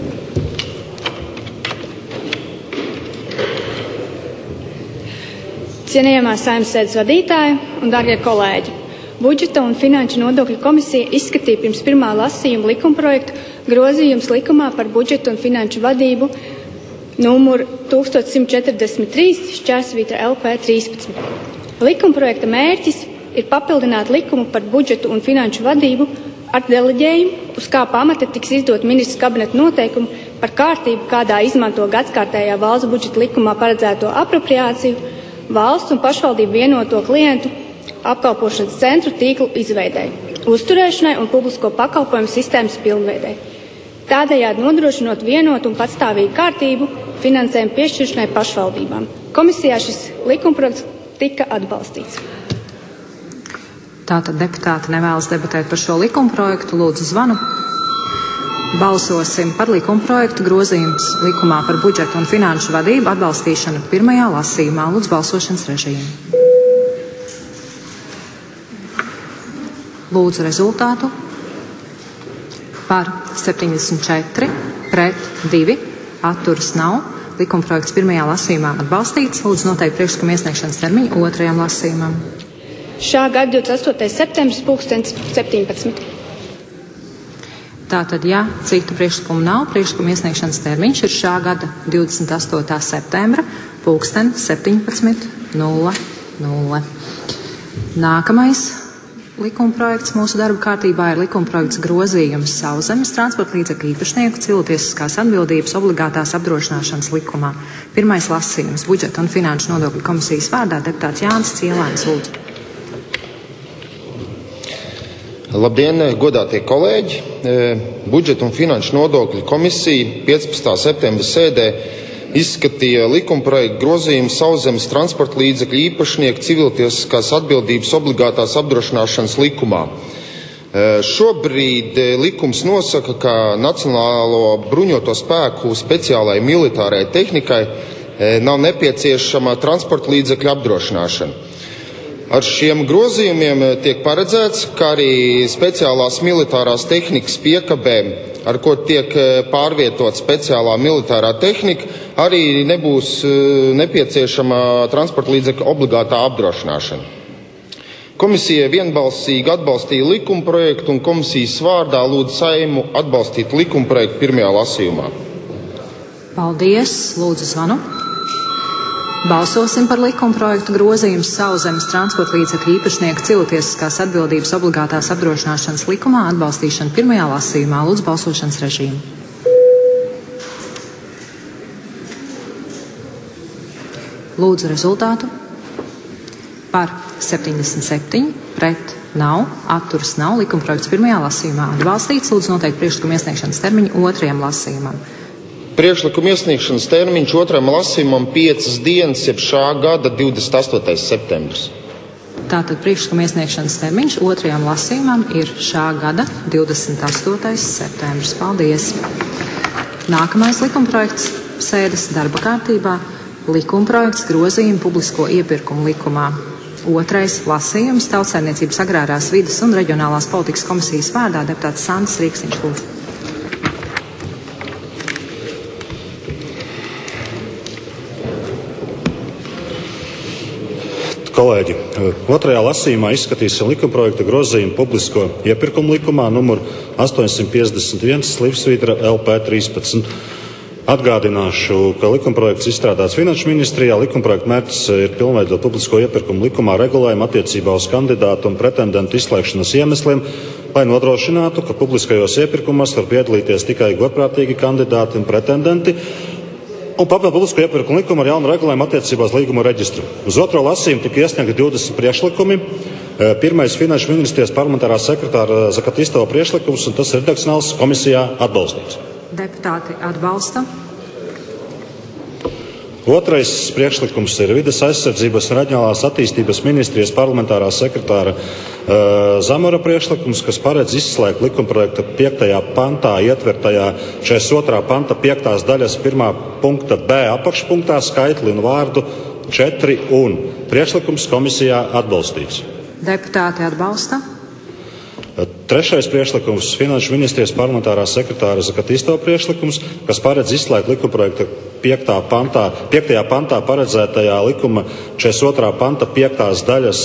Cienījamā Saeimas sēdes vadītāja un dārgie kolēģi, budžeta un finanšu nodokļu komisija izskatīja pirms pirmā lasījuma likumprojektu grozījums likumā par budžetu un finanšu vadību numur tūkstoš simt četrdesmit trīs šķērsvītra L P trīspadsmit. Likumprojekta mērķis ir papildināt likumu par budžetu un finanšu vadību ar deleģējumu, uz kā pamata tiks izdot ministru kabineta noteikumu par kārtību, kādā izmanto gadskārtējā valsts budžeta likumā paredzēto apropriāciju, valsts un pašvaldību vienoto klientu apkalpošanas centru tīklu izveidēji, uzturēšanai un publisko pakalpojumu sistēmas pilnveidei. Tādējādi nodrošinot vienotu un patstāvīgu kārtību finansējumu piešķiršanai pašvaldībām. Komisijā šis likumprojekts tika atbalstīts. Tātad deputāti nevēlas debatēt par šo likumprojektu. Lūdzu zvanu. Balsosim par likumprojektu grozījums likumā par budžetu un finanšu vadību atbalstīšanu pirmajā lasījumā. Lūdzu balsošanas režīmu. Lūdzu rezultātu. Par septiņdesmit četri, pret divi, atturas nav. Likumprojekts pirmajā lasījumā atbalstīts. Lūdzu noteikti priekšlikuma iesniegšanas termiņu otrajam lasījumam. Šā gada divdesmit astotais septembris, pulkstens septiņpadsmit. Tātad, ja citu priekšlikumu nav, priekšlikuma iesniegšanas termiņš ir šā gada divdesmit astotā septembra, pulksten septiņpadsmit nulle nulle. Nākamais likumprojekts mūsu darba kārtībā ir likumprojekts grozījums Sauszemes transporta līdzekļu īpašnieku cilvēciskās atbildības obligātās apdrošināšanas likumā. Pirmais lasījums budžeta un finanšu nodokļu komisijas vārdā deputāts Jānis Cielēns lūdzu. Labdien, godātie kolēģi! Budžeta un finanšu nodokļu komisija piecpadsmitā septembra sēdē izskatīja likumprojektu grozījumu Sauszemes transporta līdzekļu īpašnieku civiltiesiskās atbildības obligātās apdrošināšanas likumā. Šobrīd likums nosaka, ka Nacionālo bruņoto spēku speciālai militārai tehnikai nav nepieciešama transporta līdzekļu apdrošināšana. Ar šiem grozījumiem tiek paredzēts, ka arī speciālās militārās tehnikas piekabēm, ar ko tiek pārvietot speciālā militārā tehnika, arī nebūs nepieciešama transporta līdzekļu obligātā apdrošināšana. Komisija vienbalsīgi atbalstīja likumprojektu un komisijas vārdā lūdzu Saimu atbalstīt likumprojektu pirmajā lasījumā. Paldies, lūdzu zvanu. Balsosim par likumprojektu grozījums Sauszemes transporta līdzekļu īpašnieku cilvēciskās atbildības obligātās apdrošināšanas likumā atbalstīšanu pirmajā lasījumā. Lūdzu balsošanas režīmu. Lūdzu rezultātu. Par septiņdesmit septiņi, pret nav, atturas nav. Likumprojekts pirmajā lasījumā atbalstīts. Lūdzu noteikti priekšlikuma iesniegšanas termiņu otrajam lasījumam. Priekšlikuma iesniegšanas termiņš otrajam lasījumam piecas dienas, jeb šā gada divdesmit astotais septembris. Tātad priekšlikuma iesniegšanas termiņš otrajam lasījumam ir šā gada divdesmit astotais septembris. Paldies! Nākamais likumprojekts sēdes darba kārtībā likumprojekts grozījumi publisko iepirkumu likumā. Otrais lasījums Tautsaimniecības agrārās vides un reģionālās politikas komisijas vārdā deputāts Sandis Rīksniņš lūdzu. Kolēģi, otrajā lasījumā izskatīsim likumprojekta grozījumu publisko iepirkumu likumā numur astoņsimt piecdesmit viens slipsvītra L P trīspadsmit. Atgādināšu, ka likumprojekts izstrādāts Finanšu ministrijā. Likumprojekta mērķis ir pilnveidot publisko iepirkumu likumā regulējumu attiecībā uz kandidātu un pretendentu izslēgšanas iemesliem, lai nodrošinātu, ka publiskajos iepirkumos var piedalīties tikai godprātīgi kandidāti un pretendenti, un papildu publisko iepirkumu likumu ar jaunu regulējumu attiecībā uz līgumu reģistru. Uz otro lasījumu tika iesniegti divdesmit priekšlikumi. Pirmais Finanšu ministrijas parlamentārā sekretāra Zakatistova priekšlikums, un tas ir redakcionāls, komisijā atbalstīts. Deputāti atbalsta. Otrais priekšlikums ir Vides aizsardzības un reģionālās attīstības ministrijas parlamentārā sekretāra uh, Zamora priekšlikums, kas paredz izslēgt likumprojekta piektajā pantā ietvertajā četrdesmit otrā panta piektās daļas pirmā punkta B apakšpunktā skaitli un vārdu četri un. Priekšlikums komisijā atbalstīts. Deputāti atbalsta. Trešais priekšlikums Finanšu ministrijas parlamentārā sekretāra Zakatistova priekšlikums, kas paredz izslēgt likumprojekta piektā pantā, piektajā pantā paredzētajā likuma četrdesmit otrā panta piektās daļas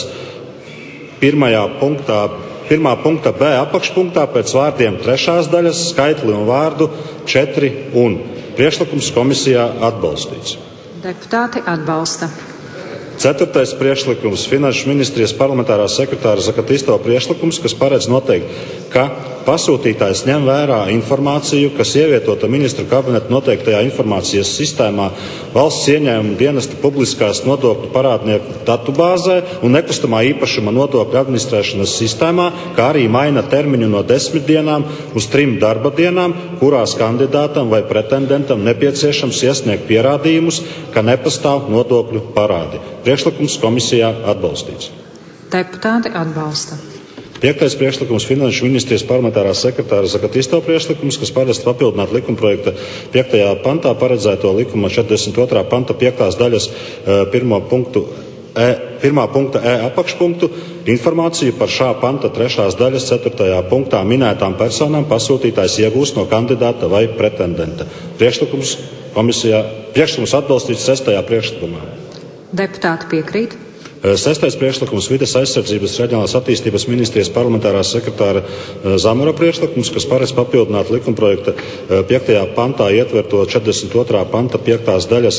pirmajā punktā, pirmā punkta B apakšpunktā pēc vārdiem trešās daļas skaitli un vārdu četri un. Priekšlikums komisijā atbalstīts. Deputāti atbalsta. Ceturtais priekšlikums Finanšu ministrijas parlamentārā sekretāra Zakatistova priekšlikums, kas paredz noteikt, ka pasūtītājs ņem vērā informāciju, kas ievietota ministru kabineta noteiktajā informācijas sistēmā valsts ieņēmuma dienesta publiskās nodokļu parādnieku datubāzē un nekustamā īpašuma nodokļu administrēšanas sistēmā, kā arī maina termiņu no desmit dienām uz trim darba dienām, kurās kandidātam vai pretendentam nepieciešams iesniegt pierādījumus, ka nepastāv nodokļu parādi. Priekšlikums komisijā atbalstīts. Deputāti atbalsta. Piektais priekšlikums Finanšu ministrijas parlamentārā sekretāra Zakatistova priekšlikums, kas paredz papildināt likumprojekta piektajā pantā paredzēto likuma četrdesmit otrā panta piektās daļas pirmo punktu E, pirmā punkta E apakšpunktu informāciju par šā panta trešās daļas ceturtajā punktā minētām personām pasūtītājs iegūst no kandidāta vai pretendenta. Priekšlikums komisijā, priekšlikums atbalstīts sestajā priekšlikumā. Deputāti piekrīt. Sestais priekšlikums Vides aizsardzības reģionālās attīstības ministrijas parlamentārā sekretāra Zamora priekšlikums, kas paredz papildināt likumprojekta piektajā pantā ietverto četrdesmit otrā panta piektās daļas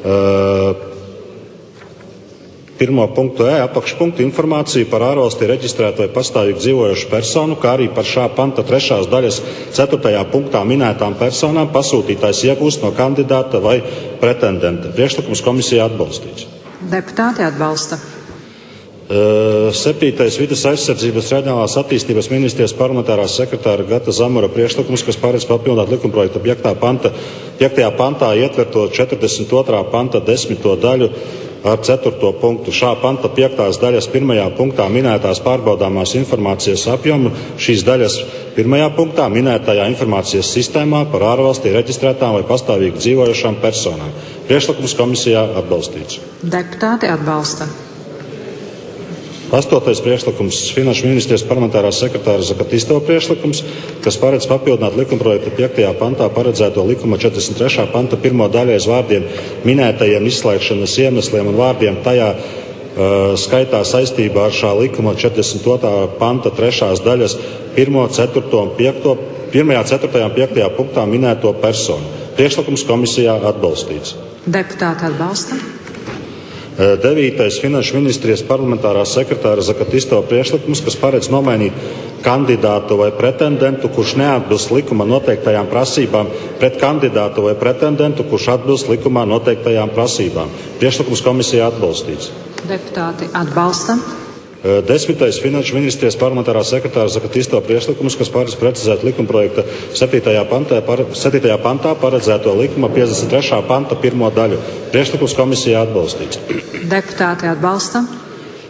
pirmo punktu E apakšpunktu informāciju par ārvalstī reģistrētu vai pastāvīgi dzīvojošu personu, kā arī par šā panta trešās daļas ceturtajā punktā minētām personām pasūtītājs iegūst no kandidāta vai pretendenta. Priekšlikums komisijā atbalstīts. Deputāti atbalsta. Septītais Vides aizsardzības reģionālās attīstības ministrijas parlamentārā sekretāra Gata Zamora priekšlikums, kas paredz papildināt likumprojekta piektā panta, piektajā pantā ietverto četrdesmit otrā panta desmito daļu ar ceturto punktu. Šā panta piektās daļas pirmajā punktā minētās pārbaudāmās informācijas apjomu šīs daļas pirmajā punktā minētajā informācijas sistēmā par ārvalstī reģistrētām vai pastāvīgi dzīvojošām personām. Priekšlikums komisijā atbalstīts. Deputāti atbalsta. Astotais priekšlikums Finanšu ministrijas parlamentārā sekretāra Zakatistova priekšlikums, kas paredz papildināt likumprojekta piektajā pantā paredzēto likuma četrdesmit trešā panta pirmo daļu aiz vārdiem minētajiem izslēgšanas iemesliem un vārdiem tajā uh, skaitā saistībā ar šā likuma četrdesmit otrā panta trešās daļas pirmo, ceturto un piekto, pirmajā, ceturtajā un piektajā punktā minēto personu. Priekšlikums komisijā atbalstīts. Deputāti atbalsta. Devītais Finanšu ministrijas parlamentārā sekretāra Zakatistova priekšlikums, kas paredz nomainīt kandidātu vai pretendentu, kurš neatbilst likuma noteiktajām prasībām, pret kandidātu vai pretendentu, kurš atbilst likumā noteiktajām prasībām. Priekšlikums komisijā atbalstīts. Deputāti atbalsta. Desmitais Finanšu ministrijas parlamentārā sekretāra Zakatistova priekšlikums, kas paredz precizēt likumprojekta septītajā pantā, par, septītajā pantā paredzēto likuma piecdesmit trešā panta pirmo daļu. Priekšlikums komisijā atbalstīts. Deputāti atbalsta.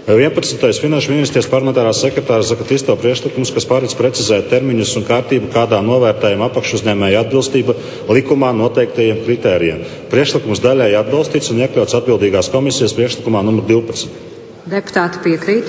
vienpadsmitais Finanšu ministrijas parlamentārās sekretāra Zakatisto priekšlikums, kas paredz precizēt termiņus un kārtību, kādā novērtējuma apakšuzņēmēja atbilstība likumā noteiktajiem kritērijiem. Priekšlikums daļēji atbalstīts un iekļauts atbildīgās komisijas priekšlikumā numur divpadsmit. Deputāti piekrīt.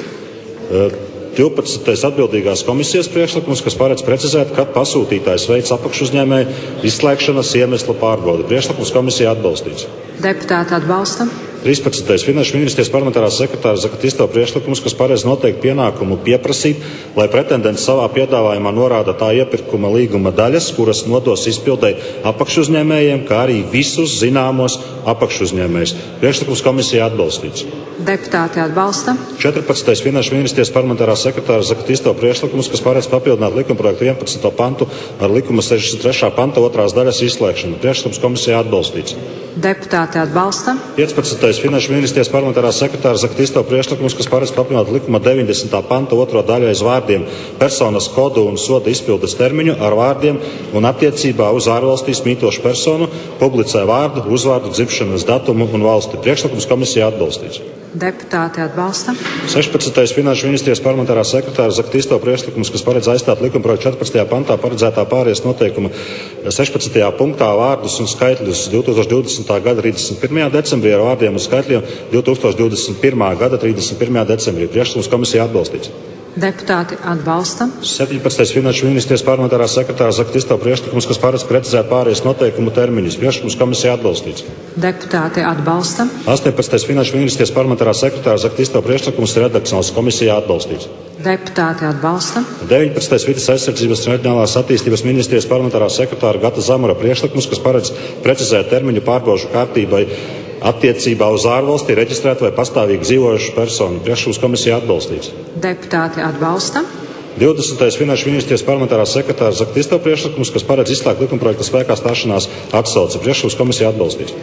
divpadsmitais atbildīgās komisijas priekšlikums, kas paredz precizēt, ka pasūtītājs veids apakšuzņēmēja izslēgšanas iemeslu pārbaudi. Priekšlikums komisijā atbalstīts. Deputāti atbalsta. trīspadsmitais Finanšu ministrijas parlamentārās sekretāra Zakatisto priekšlikums, kas paredz noteikt pienākumu pieprasīt, lai pretendents savā piedāvājumā norāda tā iepirkuma līguma daļas, kuras nodos izpildēji apakšuzņēmējiem, kā arī visus zināmos apakšuzņēmējus. Priekšlikums komisijā atbalstīts. Deputāti atbalsta. četrpadsmitais Finanšu ministrijas parlamentārās sekretāra Zakatisto priekšlikums, kas paredz papildināt likumprojektu vienpadsmito pantu ar likuma sešdesmit trešā panta otrās daļas izslēgšanu. Priekšlikums komisijā atbalstīts. Deputāti atbalsta. piecpadsmitais Finanšu ministrijas parlamentārās sekretāra Zakatisto priekšlikums, kas paredz papildināt likuma deviņdesmitā panta otro daļu aiz vārdiem personas kodu un soda izpildes termiņu ar vārdiem un attiecībā uz ārvalstīs mītošu personu publicē vārdu, uzvārdu, dzimšanas datumu un valsti. Priekšlikums komisijā atbalstīts. Deputāti atbalsta. sešpadsmitais Finanšu ministrijas parlamentārā sekretāra Zakatisto priekšlikums, kas paredz aizstāt likumprojektu četrpadsmitajā pantā paredzētā pārējais noteikuma sešpadsmitajā punktā vārdus un skaitļus divtūkstoš divdesmitā gada trīsdesmit pirmajā decembrī ar vārdiem un skaitļiem divtūkstoš divdesmit pirmā gada trīsdesmit pirmajā decembrī. Priekšlikums komisijā atbalstīts. Deputāti atbalsta. septiņpadsmitais Finanšu ministrijas parlamentārā sekretāra Zakatisto priekšlikums, kas paredz precizēt pārējais noteikumu termiņus. Priekšlikums komisijā atbalstīts. Deputāti atbalsta. astoņpadsmitais Finanšu ministrijas parlamentārā sekretāra Zakatisto priekšlikums redakcionāls komisijā atbalstīts. Deputāti atbalsta. deviņpadsmitais Vides aizsardzības un reģionālās attīstības ministrijas parlamentārā sekretāra Gata Zamura priekšlikums, kas paredz precizēt termiņu pārbaužu kārtībai attiecībā uz ārvalstī reģistrētu vai pastāvīgi dzīvojušu personu. Priekšlikums komisijā atbalstīts. Deputāti atbalsta. divdesmitais Finanšu ministrijas parlamentārā sekretāra Zakatisto priekšlikums, kas paredz izslēgt likumprojekta spēkā stāšanās atsauci. Priekšlikums komisijā atbalstīts.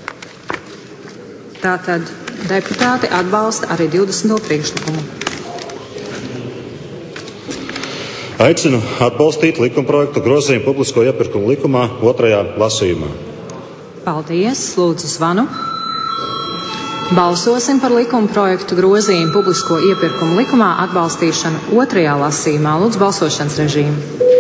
Tātad deputāti atbalsta arī divdesmito priekšlikumu. Aicinu atbalstīt likumprojektu grozījumu publisko iepirkumu likumā otrajā lasījumā. Paldies. Lūdzu zvanu. Balsosim par likuma projektu grozījumu publisko iepirkumu likumā atbalstīšanu otrajā lasījumā. Lūdzu balsošanas režīmu.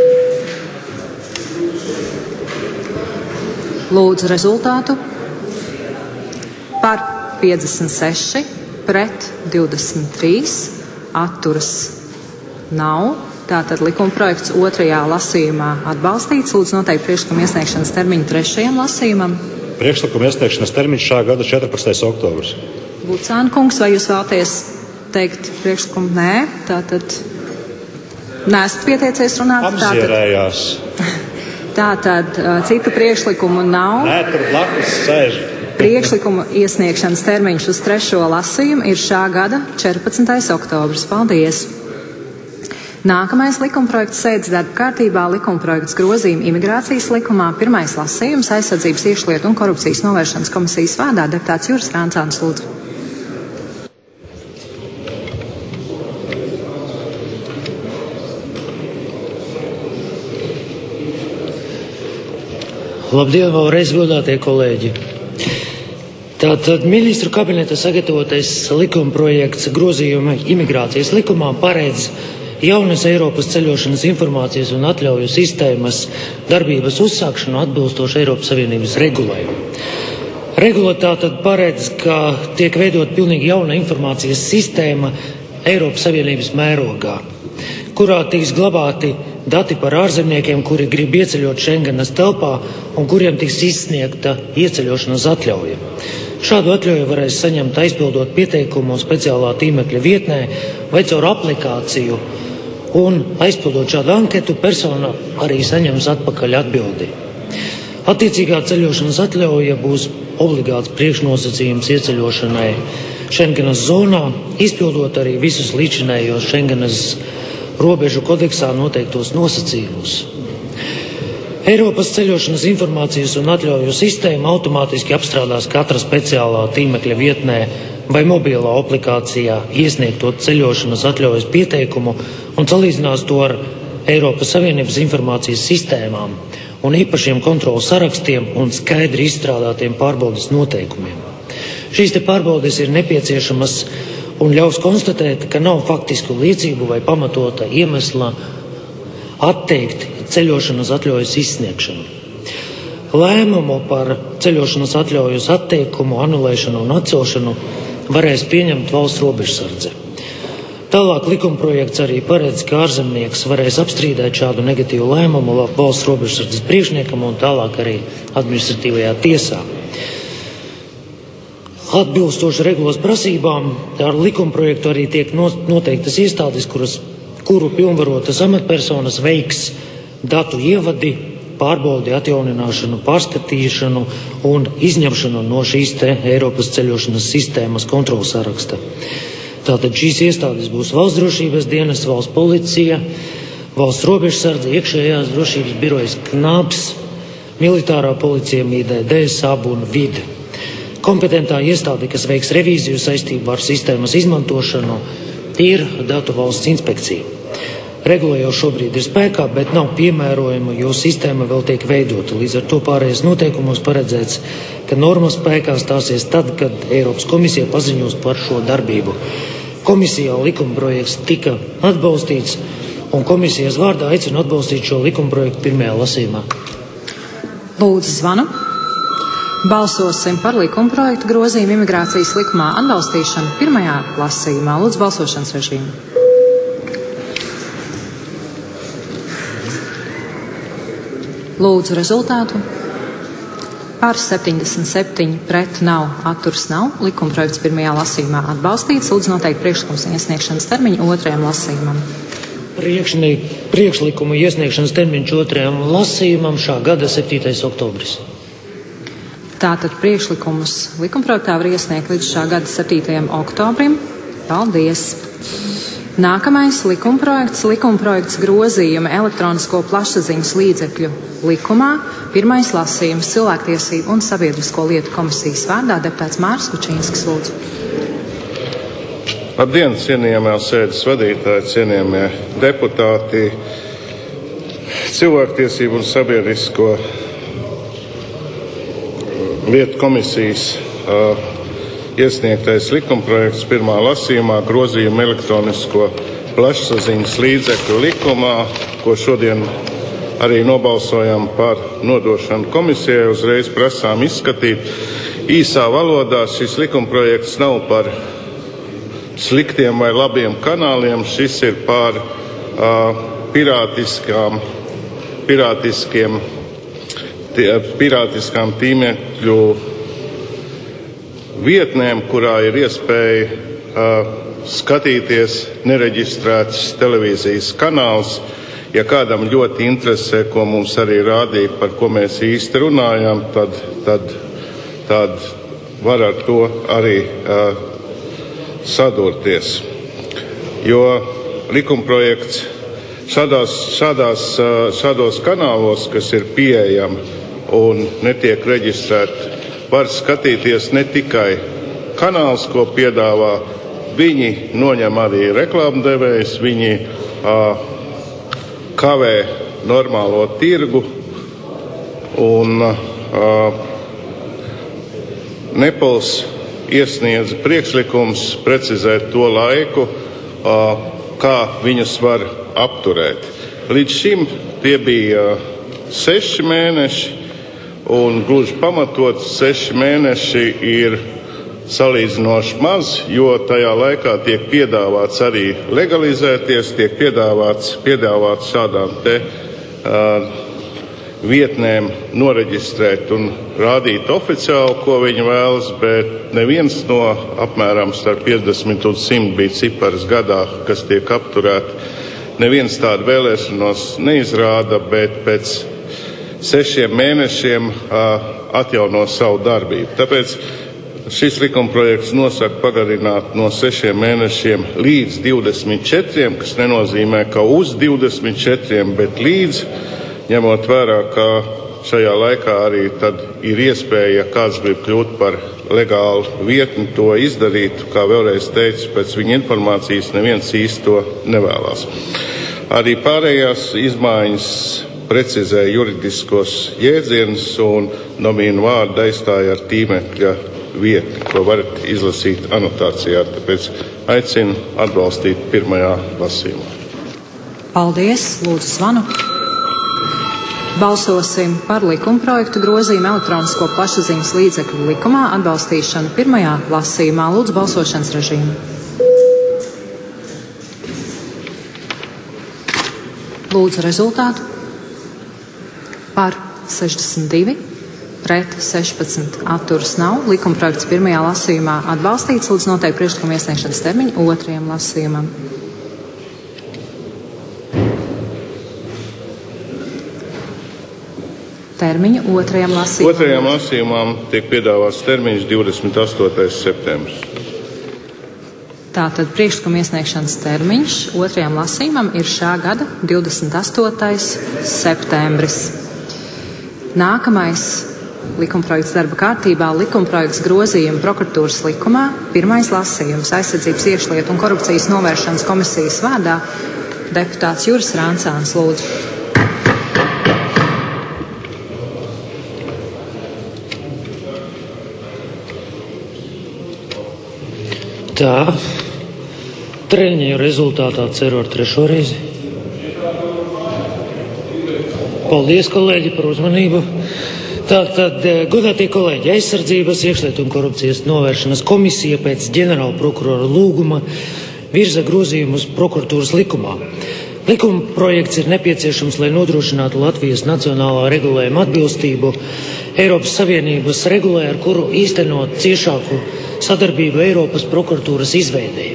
Lūdzu rezultātu. Par piecdesmit seši, pret divdesmit trīs, atturas nav. Tātad likuma projekts otrajā lasījumā atbalstīts. Lūdzu noteikti priekšlikuma iesniegšanas termiņu trešajam lasījumam. Priekšlikuma iesniegšanas termiņš šā gada četrpadsmitais oktobris. Lucāna kungs, vai jūs vēlaties teikt priekšlikumu? Nē, tātad neesat pieteicies runāt. Apzierējās. Tātad, tātad citu priekšlikumu nav. Nē, tur blakus sēž. Priekšlikuma iesniegšanas termiņš uz trešo lasījumu ir šā gada četrpadsmitais oktobris. Paldies! Nākamais likumprojekts sēdes darba kārtībā likumprojekts grozījuma imigrācijas likumā. Pirmais lasījums aizsardzības iekšlietu un korupcijas novēršanas komisijas vārdā deputāts Juris Rāncāns, lūdzu. Labdien, vēlreiz godātie kolēģi! Tātad ministru kabineta sagatavotais likumprojekts grozījuma imigrācijas likumā paredz jaunas Eiropas ceļošanas informācijas un atļauju sistēmas darbības uzsākšanu atbilstoši Eiropas Savienības regulai. Regula tātad paredz, ka tiek veidot pilnīgi jauna informācijas sistēma Eiropas Savienības mērogā, kurā tiks glabāti dati par ārzemniekiem, kuri grib ieceļot Schengenas telpā un kuriem tiks izsniegta ieceļošanas atļauja. Šādu atļauju varēs saņemt aizpildot pieteikumu speciālā tīmekļa vietnē vai caur aplikāciju, un aizpildot šādu anketu persona arī saņems atpakaļ atbildi. Attiecīgā ceļošanas atļauja būs obligāts priekšnosacījums ieceļošanai Schengenas zonā, izpildot arī visus līdzinējos Schengenas robežu kodeksā noteiktos nosacījumus. Eiropas ceļošanas informācijas un atļauju sistēma automātiski apstrādās katra speciālā tīmekļa vietnē vai mobilā aplikācijā iesniegto ceļošanas atļaujas pieteikumu un salīdzinās to ar Eiropas Savienības informācijas sistēmām un īpašiem kontrolas sarakstiem un skaidri izstrādātiem pārbaudes noteikumiem. Šīs te pārbaudes ir nepieciešamas un ļaus konstatēt, ka nav faktisku liecību vai pamatota iemesla atteikt ceļošanas atļaujas izsniegšanu. Lēmumu par ceļošanas atļaujas atteikumu, anulēšanu un atcelšanu varēs pieņemt valsts robežsardze. Tālāk likumprojekts arī paredz, ka ārzemnieks varēs apstrīdēt šādu negatīvu lēmumu valsts robežsardzes priekšniekam un tālāk arī administratīvajā tiesā. Atbilstoši regulas prasībām, ar likumprojektu arī tiek noteiktas iestādes, kuras, kuru pilnvarotas amatpersonas veiks datu ievadi, pārbaudi, atjaunināšanu, pārskatīšanu un izņemšanu no šīs te Eiropas ceļošanas sistēmas kontrolas saraksta. Tātad šīs iestādes būs valsts drošības dienas, valsts policija, valsts robežsardze, iekšējās drošības birojas KNABS, militārā policija, M I D D, SAB un vide. Kompetentā iestāde, kas veiks revīziju saistībā ar sistēmas izmantošanu, ir Datu valsts inspekcija. Regula jau šobrīd ir spēkā, bet nav piemērojama, jo sistēma vēl tiek veidota. Līdz ar to pārējais noteikumos paredzēts, ka norma spēkā stāsies tad, kad Eiropas komisija paziņos par šo darbību. Komisijā likumprojekts tika atbalstīts, un komisijas vārdā aicinu atbalstīt šo likumprojektu pirmajā lasījumā. Lūdzu, zvanu. Balsosim par likumprojektu grozījumu imigrācijas likumā atbalstīšanu pirmajā lasījumā. Lūdzu, balsošanas režīmu. Lūdzu rezultātu. Par septiņdesmit septiņi pret nav, atturs nav. Likumprojekts pirmajā lasījumā atbalstīts. Lūdzu noteikt priekšlikums iesniegšanas termiņu otrajam lasījumam. Priekšni, priekšlikumu iesniegšanas termiņš otrajam lasījumam šā gada septītais oktobris. Tātad priekšlikumus likumprojektā var iesniegt līdz šā gada septītajam oktobrim. Paldies! Nākamais likumprojekts, likumprojekts grozījuma elektronisko plašsaziņas līdzekļu likumā. Pirmais lasījums cilvēktiesību un sabiedrisko lietu komisijas vārdā deputāts Māris Kučīnskis, lūdzu. Labdien, cienījamā sēdes vadītāji, cienījamie deputāti, cilvēktiesību un sabiedrisko lietu komisijas uh, iesniegtais likumprojekts pirmā lasījumā grozījuma elektronisko plašsaziņas līdzekļu likumā, ko šodien arī nobalsojam par nodošanu komisijai, uzreiz prasām izskatīt. Īsā valodā šis likumprojekts nav par sliktiem vai labiem kanāliem, šis ir par uh, pirātiskām, pirātiskiem pirātiskām tīmekļu vietnēm, kurā ir iespēja uh, skatīties nereģistrēts televīzijas kanāls. Ja kādam ļoti interesē, ko mums arī rādīja, par ko mēs īsti runājam, tad, tad, tad var ar to arī uh, sadurties. Jo likumprojekts šādās, šādās, uh, šādos kanālos, kas ir pieejami un netiek reģistrēti, var skatīties ne tikai kanāls, ko piedāvā, viņi noņem arī reklāmdevējs, viņi uh, kavē normālo tirgu un uh, Nepols iesniedz priekšlikums precizēt to laiku, uh, kā viņus var apturēt. Līdz šim tie bija uh, seši mēneši, un gluži pamatot seši mēneši ir salīdzinoši maz, jo tajā laikā tiek piedāvāts arī legalizēties, tiek piedāvāts, piedāvāts šādām te uh, vietnēm noreģistrēt un rādīt oficiāli, ko viņi vēlas, bet neviens no apmēram starp piecdesmit un simt bija cipars gadā, kas tiek apturēti. Neviens tādu vēlēšanos neizrāda, bet pēc sešiem mēnešiem uh, atjauno savu darbību. Tāpēc šis likumprojekts nosaka pagarināt no sešiem mēnešiem līdz divdesmit četriem, kas nenozīmē, ka uz divdesmit četriem, bet līdz, ņemot vērā, ka šajā laikā arī tad ir iespēja, ja kāds grib kļūt par legālu vietni, to izdarīt. Kā vēlreiz teicu, pēc viņa informācijas neviens īsti to nevēlās. Arī pārējās izmaiņas precizē juridiskos jēdzienus un nomīnu vārdu aizstāja ar tīmekļa vietni, ko varat izlasīt anotācijā. Tāpēc aicinu atbalstīt pirmajā lasījumā. Paldies, lūdzu zvanu. Balsosim par likumprojektu grozījumu elektronisko plašsaziņas līdzekļu likumā atbalstīšanu pirmajā lasījumā. Lūdzu balsošanas režīmu. Lūdzu rezultātu. Par sešdesmit divi, pret sešpadsmit, atturas nav. Likumprojekts pirmajā lasījumā atbalstīts. Lūdzu noteikti priekšlikuma iesniegšanas termiņu otrajam lasījumam. Termiņu otrajam lasījumam. Otrajam lasījumam tiek piedāvāts termiņš divdesmit astotais septembris. Tātad priekšlikuma iesniegšanas termiņš otrajam lasījumam ir šā gada divdesmit astotais septembris. Nākamais likumprojekts darba kārtībā - likumprojekts grozījuma prokuratūras likumā. Pirmais lasījums - aizsardzības iekšlietu un korupcijas novēršanas komisijas vārdā deputāts Juris Rancāns, lūdzu. Tā, treniņu rezultātā ceru ar trešo reizi. Paldies, kolēģi, par uzmanību. Tātad, godātie kolēģi, aizsardzības, iekšlietu un korupcijas novēršanas komisija pēc ģenerāla prokurora lūguma virza grozījumus prokuratūras likumā. Likuma projekts ir nepieciešams, lai nodrošinātu Latvijas nacionālā regulējuma atbilstību Eiropas Savienības regulē, ar kuru īstenot ciešāku sadarbību Eiropas prokuratūras izveidē.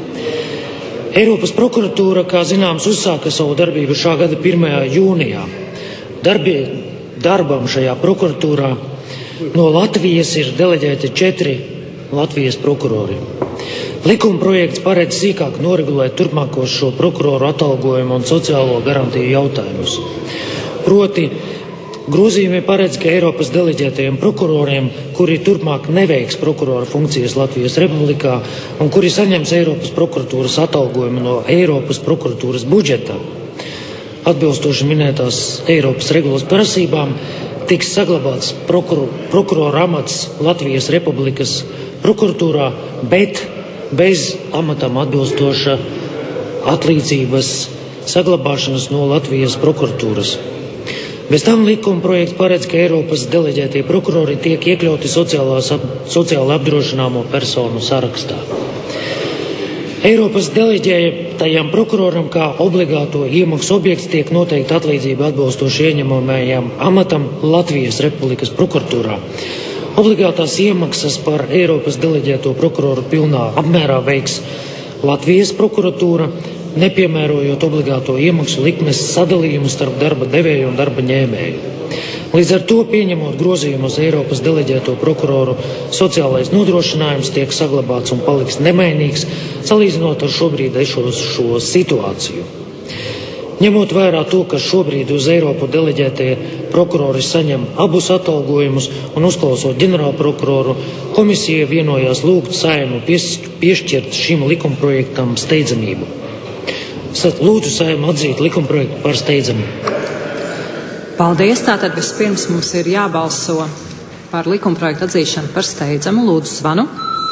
Eiropas prokuratūra, kā zināms, uzsāka savu darbību šā gada pirmajā jūnijā. Darbi, darbam šajā prokuratūrā no Latvijas ir deleģēti četri Latvijas prokurori. Likuma projekts paredz sīkāk noregulēt turpmākos šo prokuroru atalgojumu un sociālo garantiju jautājumus. Proti, grozījumi paredz, ka Eiropas deleģētajiem prokuroriem, kuri turpmāk neveiks prokurora funkcijas Latvijas Republikā un kuri saņems Eiropas prokuratūras atalgojumu no Eiropas prokuratūras budžeta, atbilstoši minētās Eiropas regulas prasībām, tiks saglabāts prokur prokurora amats Latvijas Republikas prokuratūrā, bet bez amatam atbilstoša atlīdzības saglabāšanas no Latvijas prokuratūras. Bez tam likuma projekts paredz, ka Eiropas deleģētie prokurori tiek iekļauti sociāli apdrošināmo personu sarakstā. Eiropas deleģētajam prokuroram kā obligāto iemaksu objekts tiek noteikti atlīdzība atbilstoši ieņemamajam amatam Latvijas Republikas prokuratūrā. Obligātās iemaksas par Eiropas deleģēto prokuroru pilnā apmērā veiks Latvijas prokuratūra, nepiemērojot obligāto iemaksu likmes sadalījumu starp darba devēju un darba ņēmēju. Līdz ar to, pieņemot grozījumus Eiropas deleģēto prokuroru, sociālais nodrošinājums tiek saglabāts un paliks nemainīgs, salīdzinot ar šobrīd šo situāciju. Ņemot vērā to, ka šobrīd uz Eiropu deleģētie prokurori saņem abus atalgojumus un uzklausot ģenerālprokuroru, komisija vienojās lūgt Saeimu piešķirt šim likumprojektam steidzamību. Lūdzu Saeimu atzīt likumprojektu par steidzamu. Paldies. Tātad vispirms mums ir jābalso par likumprojektu atzīšanu par steidzamu. Lūdzu zvanu.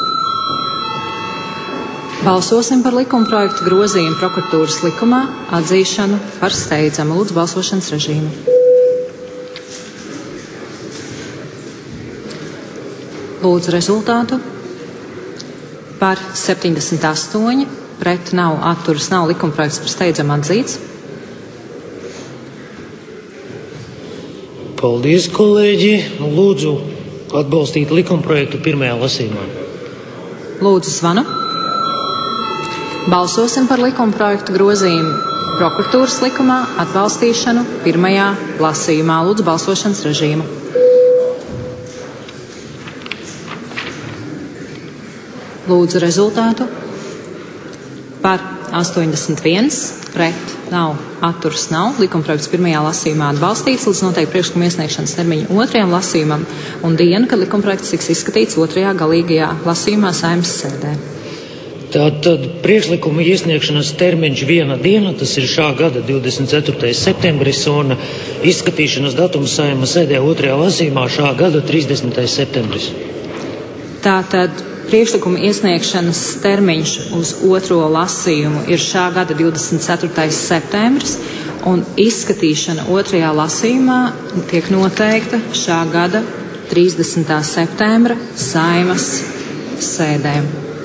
Balsosim par likumprojektu grozījumu prokuratūras likumā atzīšanu par steidzamu. Lūdzu balsošanas režīmu. Lūdzu rezultātu. Par septiņdesmit astoņi, pret nav, atturas nav, likumprojekts par steidzamu atzīts. Paldies, kolēģi. Lūdzu atbalstīt likumprojektu pirmajā lasījumā. Lūdzu zvanu. Balsosim par likumprojektu grozījumu prokuratūras likumā atbalstīšanu pirmajā lasījumā. Lūdzu balsošanas režīmu. Lūdzu rezultātu. Par astoņdesmit viens, pret nav, atturas nav. Likumprojekts pirmajā lasījumā atbalstīts līdz noteikti priekšlikuma iesniegšanas termiņu otrajam lasījumam un dienu, kad likumprojekts tiks izskatīts otrajā galīgajā lasījumā Saeimas sēdē. Tātad priekšlikuma iesniegšanas termiņš viena diena, tas ir šā gada divdesmit ceturtais septembris, un izskatīšanas datums Saeimas sēdē otrajā lasījumā šā gada trīsdesmitais septembris. Tātad priekšlikuma iesniegšanas termiņš uz otro lasījumu ir šā gada divdesmit ceturtais septembris, un izskatīšana otrajā lasījumā tiek noteikta šā gada trīsdesmitā septembra Saeimas sēdē.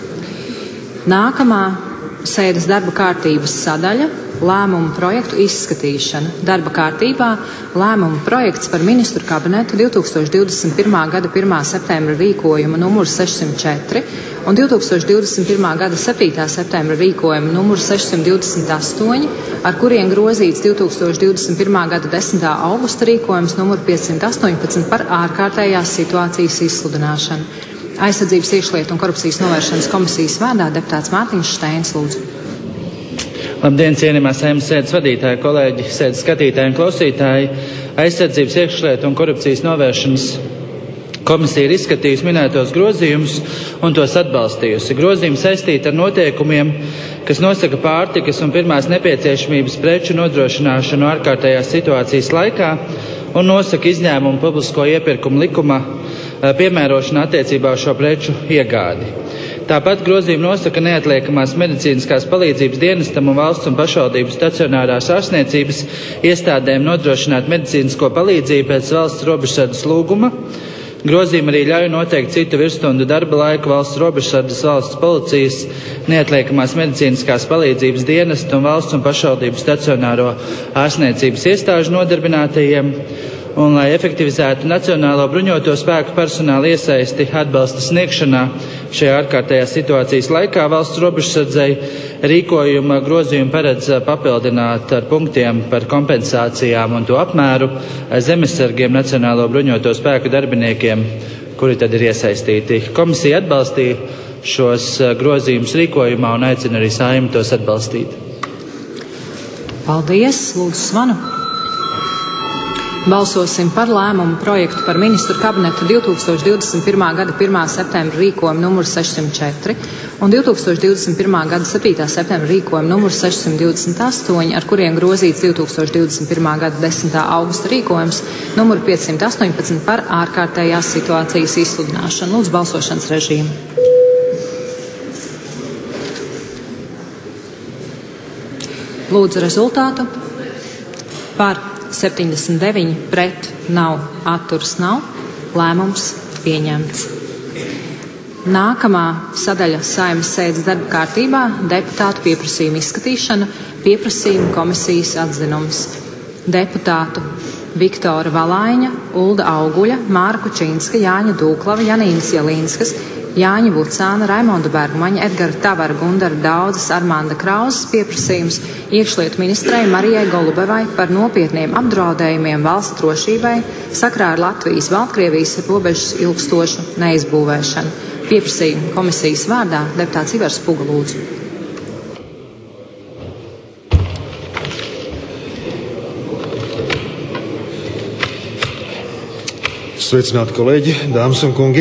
Nākamā sēdes darba kārtības sadaļa – lēmumu projektu izskatīšana. Darba kārtībā lēmumu projekts par ministru kabinetu divtūkstoš divdesmit pirmā gada pirmā septembra rīkojuma numuru sešsimt četri un divtūkstoš divdesmit pirmā gada septītā septembra rīkojuma numuru sešsimt divdesmit astoņi, ar kuriem grozīts divtūkstoš divdesmit pirmā gada desmitā augusta rīkojums numuru piecsimt astoņpadsmit par ārkārtējās situācijas izsludināšanu. Aizsardzības, iekšlietu un korupcijas novēršanas komisijas vārdā deputāts Mārtiņš Šteins, lūdzu. Labdien, cienījamā Saeimas sēdes vadītāji, kolēģi, sēdes skatītāji un klausītāji. Aizsardzības, iekšlietu un korupcijas novēršanas komisija ir izskatījusi minētos grozījumus un tos atbalstījusi. Grozījumi saistīti ar noteikumiem, kas nosaka pārtikas un pirmās nepieciešamības preču nodrošināšanu ārkārtējās situācijas laikā un nosaka izņēmumu publisko iepirkumu likuma piemērošanu attiecībā uz šo preču iegādi. Tāpat grozījumi nosaka neatliekamās medicīniskās palīdzības dienestam un valsts un pašvaldību stacionārās ārstniecības iestādēm nodrošināt medicīnisko palīdzību pēc valsts robežsardas lūguma. Grozījumi arī ļauj noteikt citu virsstundu darba laiku valsts robežsardas, valsts policijas, neatliekamās medicīniskās palīdzības dienestu un valsts un pašvaldību stacionāro ārstniecības iestāžu nodarbinātajiem. Un, lai efektivizētu Nacionālo bruņoto spēku personāla iesaisti atbalsta sniegšanā šajā ārkārtējās situācijas laikā, valsts robežsardzei rīkojuma grozījumi paredz papildināt ar punktiem par kompensācijām un to apmēru zemesargiem Nacionālo bruņoto spēku darbiniekiem, kuri tad ir iesaistīti. Komisija atbalstīja šos grozījumus rīkojumā un aicina arī Saeimu tos atbalstīt. Paldies, lūdzu Svanu. Balsosim par lēmumu projektu par ministru kabinetu divtūkstoš divdesmit pirmā gada pirmā septembra rīkojumu numuru sešsimt četri un divtūkstoš divdesmit pirmā gada septītā septembra rīkojumu numuru sešsimt divdesmit astoņi, ar kuriem grozīts divtūkstoš divdesmit pirmā gada desmitā augusta rīkojums numuru piecsimt astoņpadsmit par ārkārtējās situācijas izsludināšanu. Lūdzu, balsošanas režīmu. Lūdzu rezultātu. Par septiņdesmit deviņi, pret nav, atturs nav, lēmums pieņemts. Nākamā sadaļa Saeimas sēdes darba kārtībā – deputātu pieprasījumu izskatīšana, pieprasījumu komisijas atzinums. Deputātu Viktora Valaiņa, Ulda Auguļa, Māra Kučinska, Jāņa Dūklava, Janīnas Jelīnskas, Jāņa Vucāna, Raimonda Bergmaņa, Edgara Tavara, Gundara Daudzes, Armanda Krauzes pieprasījums iekšlietu ministrei Marijai Golubevai par nopietniem apdraudējumiem valsts drošībai sakrā ar Latvijas-Baltkrievijas robežas ilgstošu neizbūvēšanu. Pieprasījumu komisijas vārdā deputāts Ivars Puga, lūdzu. Sveicināti kolēģi, dāmas un kungi.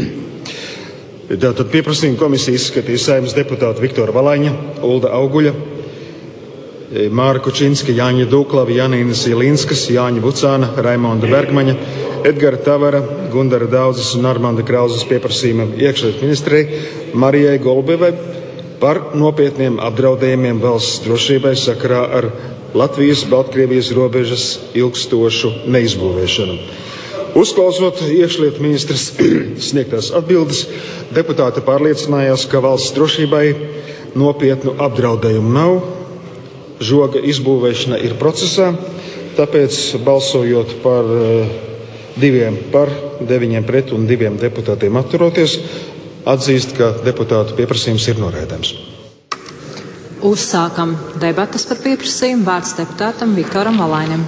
Tātad pieprasījuma komisija izskatīja Saeimas deputātu Viktora Valaiņa, Ulda Auguļa, Māra Kučinska, Jāņa Dūklava, Janīnas Jelīnskas, Jāņa Vucāna, Raimonda Bergmaņa, Edgara Tavara, Gundara Daudzes un Armanda Krauzes pieprasījuma iekšlietu ministrei Marijai Golubevai par nopietniem apdraudējumiem valsts drošībai sakarā ar Latvijas-Baltkrievijas robežas ilgstošu neizbūvēšanu. Uzklausot iekšlietu ministras sniegtās atbildes, deputāti pārliecinājās, ka valsts drošībai nopietnu apdraudējumu nav, žoga izbūvēšana ir procesā, tāpēc balsojot par diviem par, deviņiem pret un diviem deputātiem atturoties, atzīst, ka deputātu pieprasījums ir noraidāms. Uzsākam debatas par pieprasījumu. Vārds deputātam Viktoram Valainim.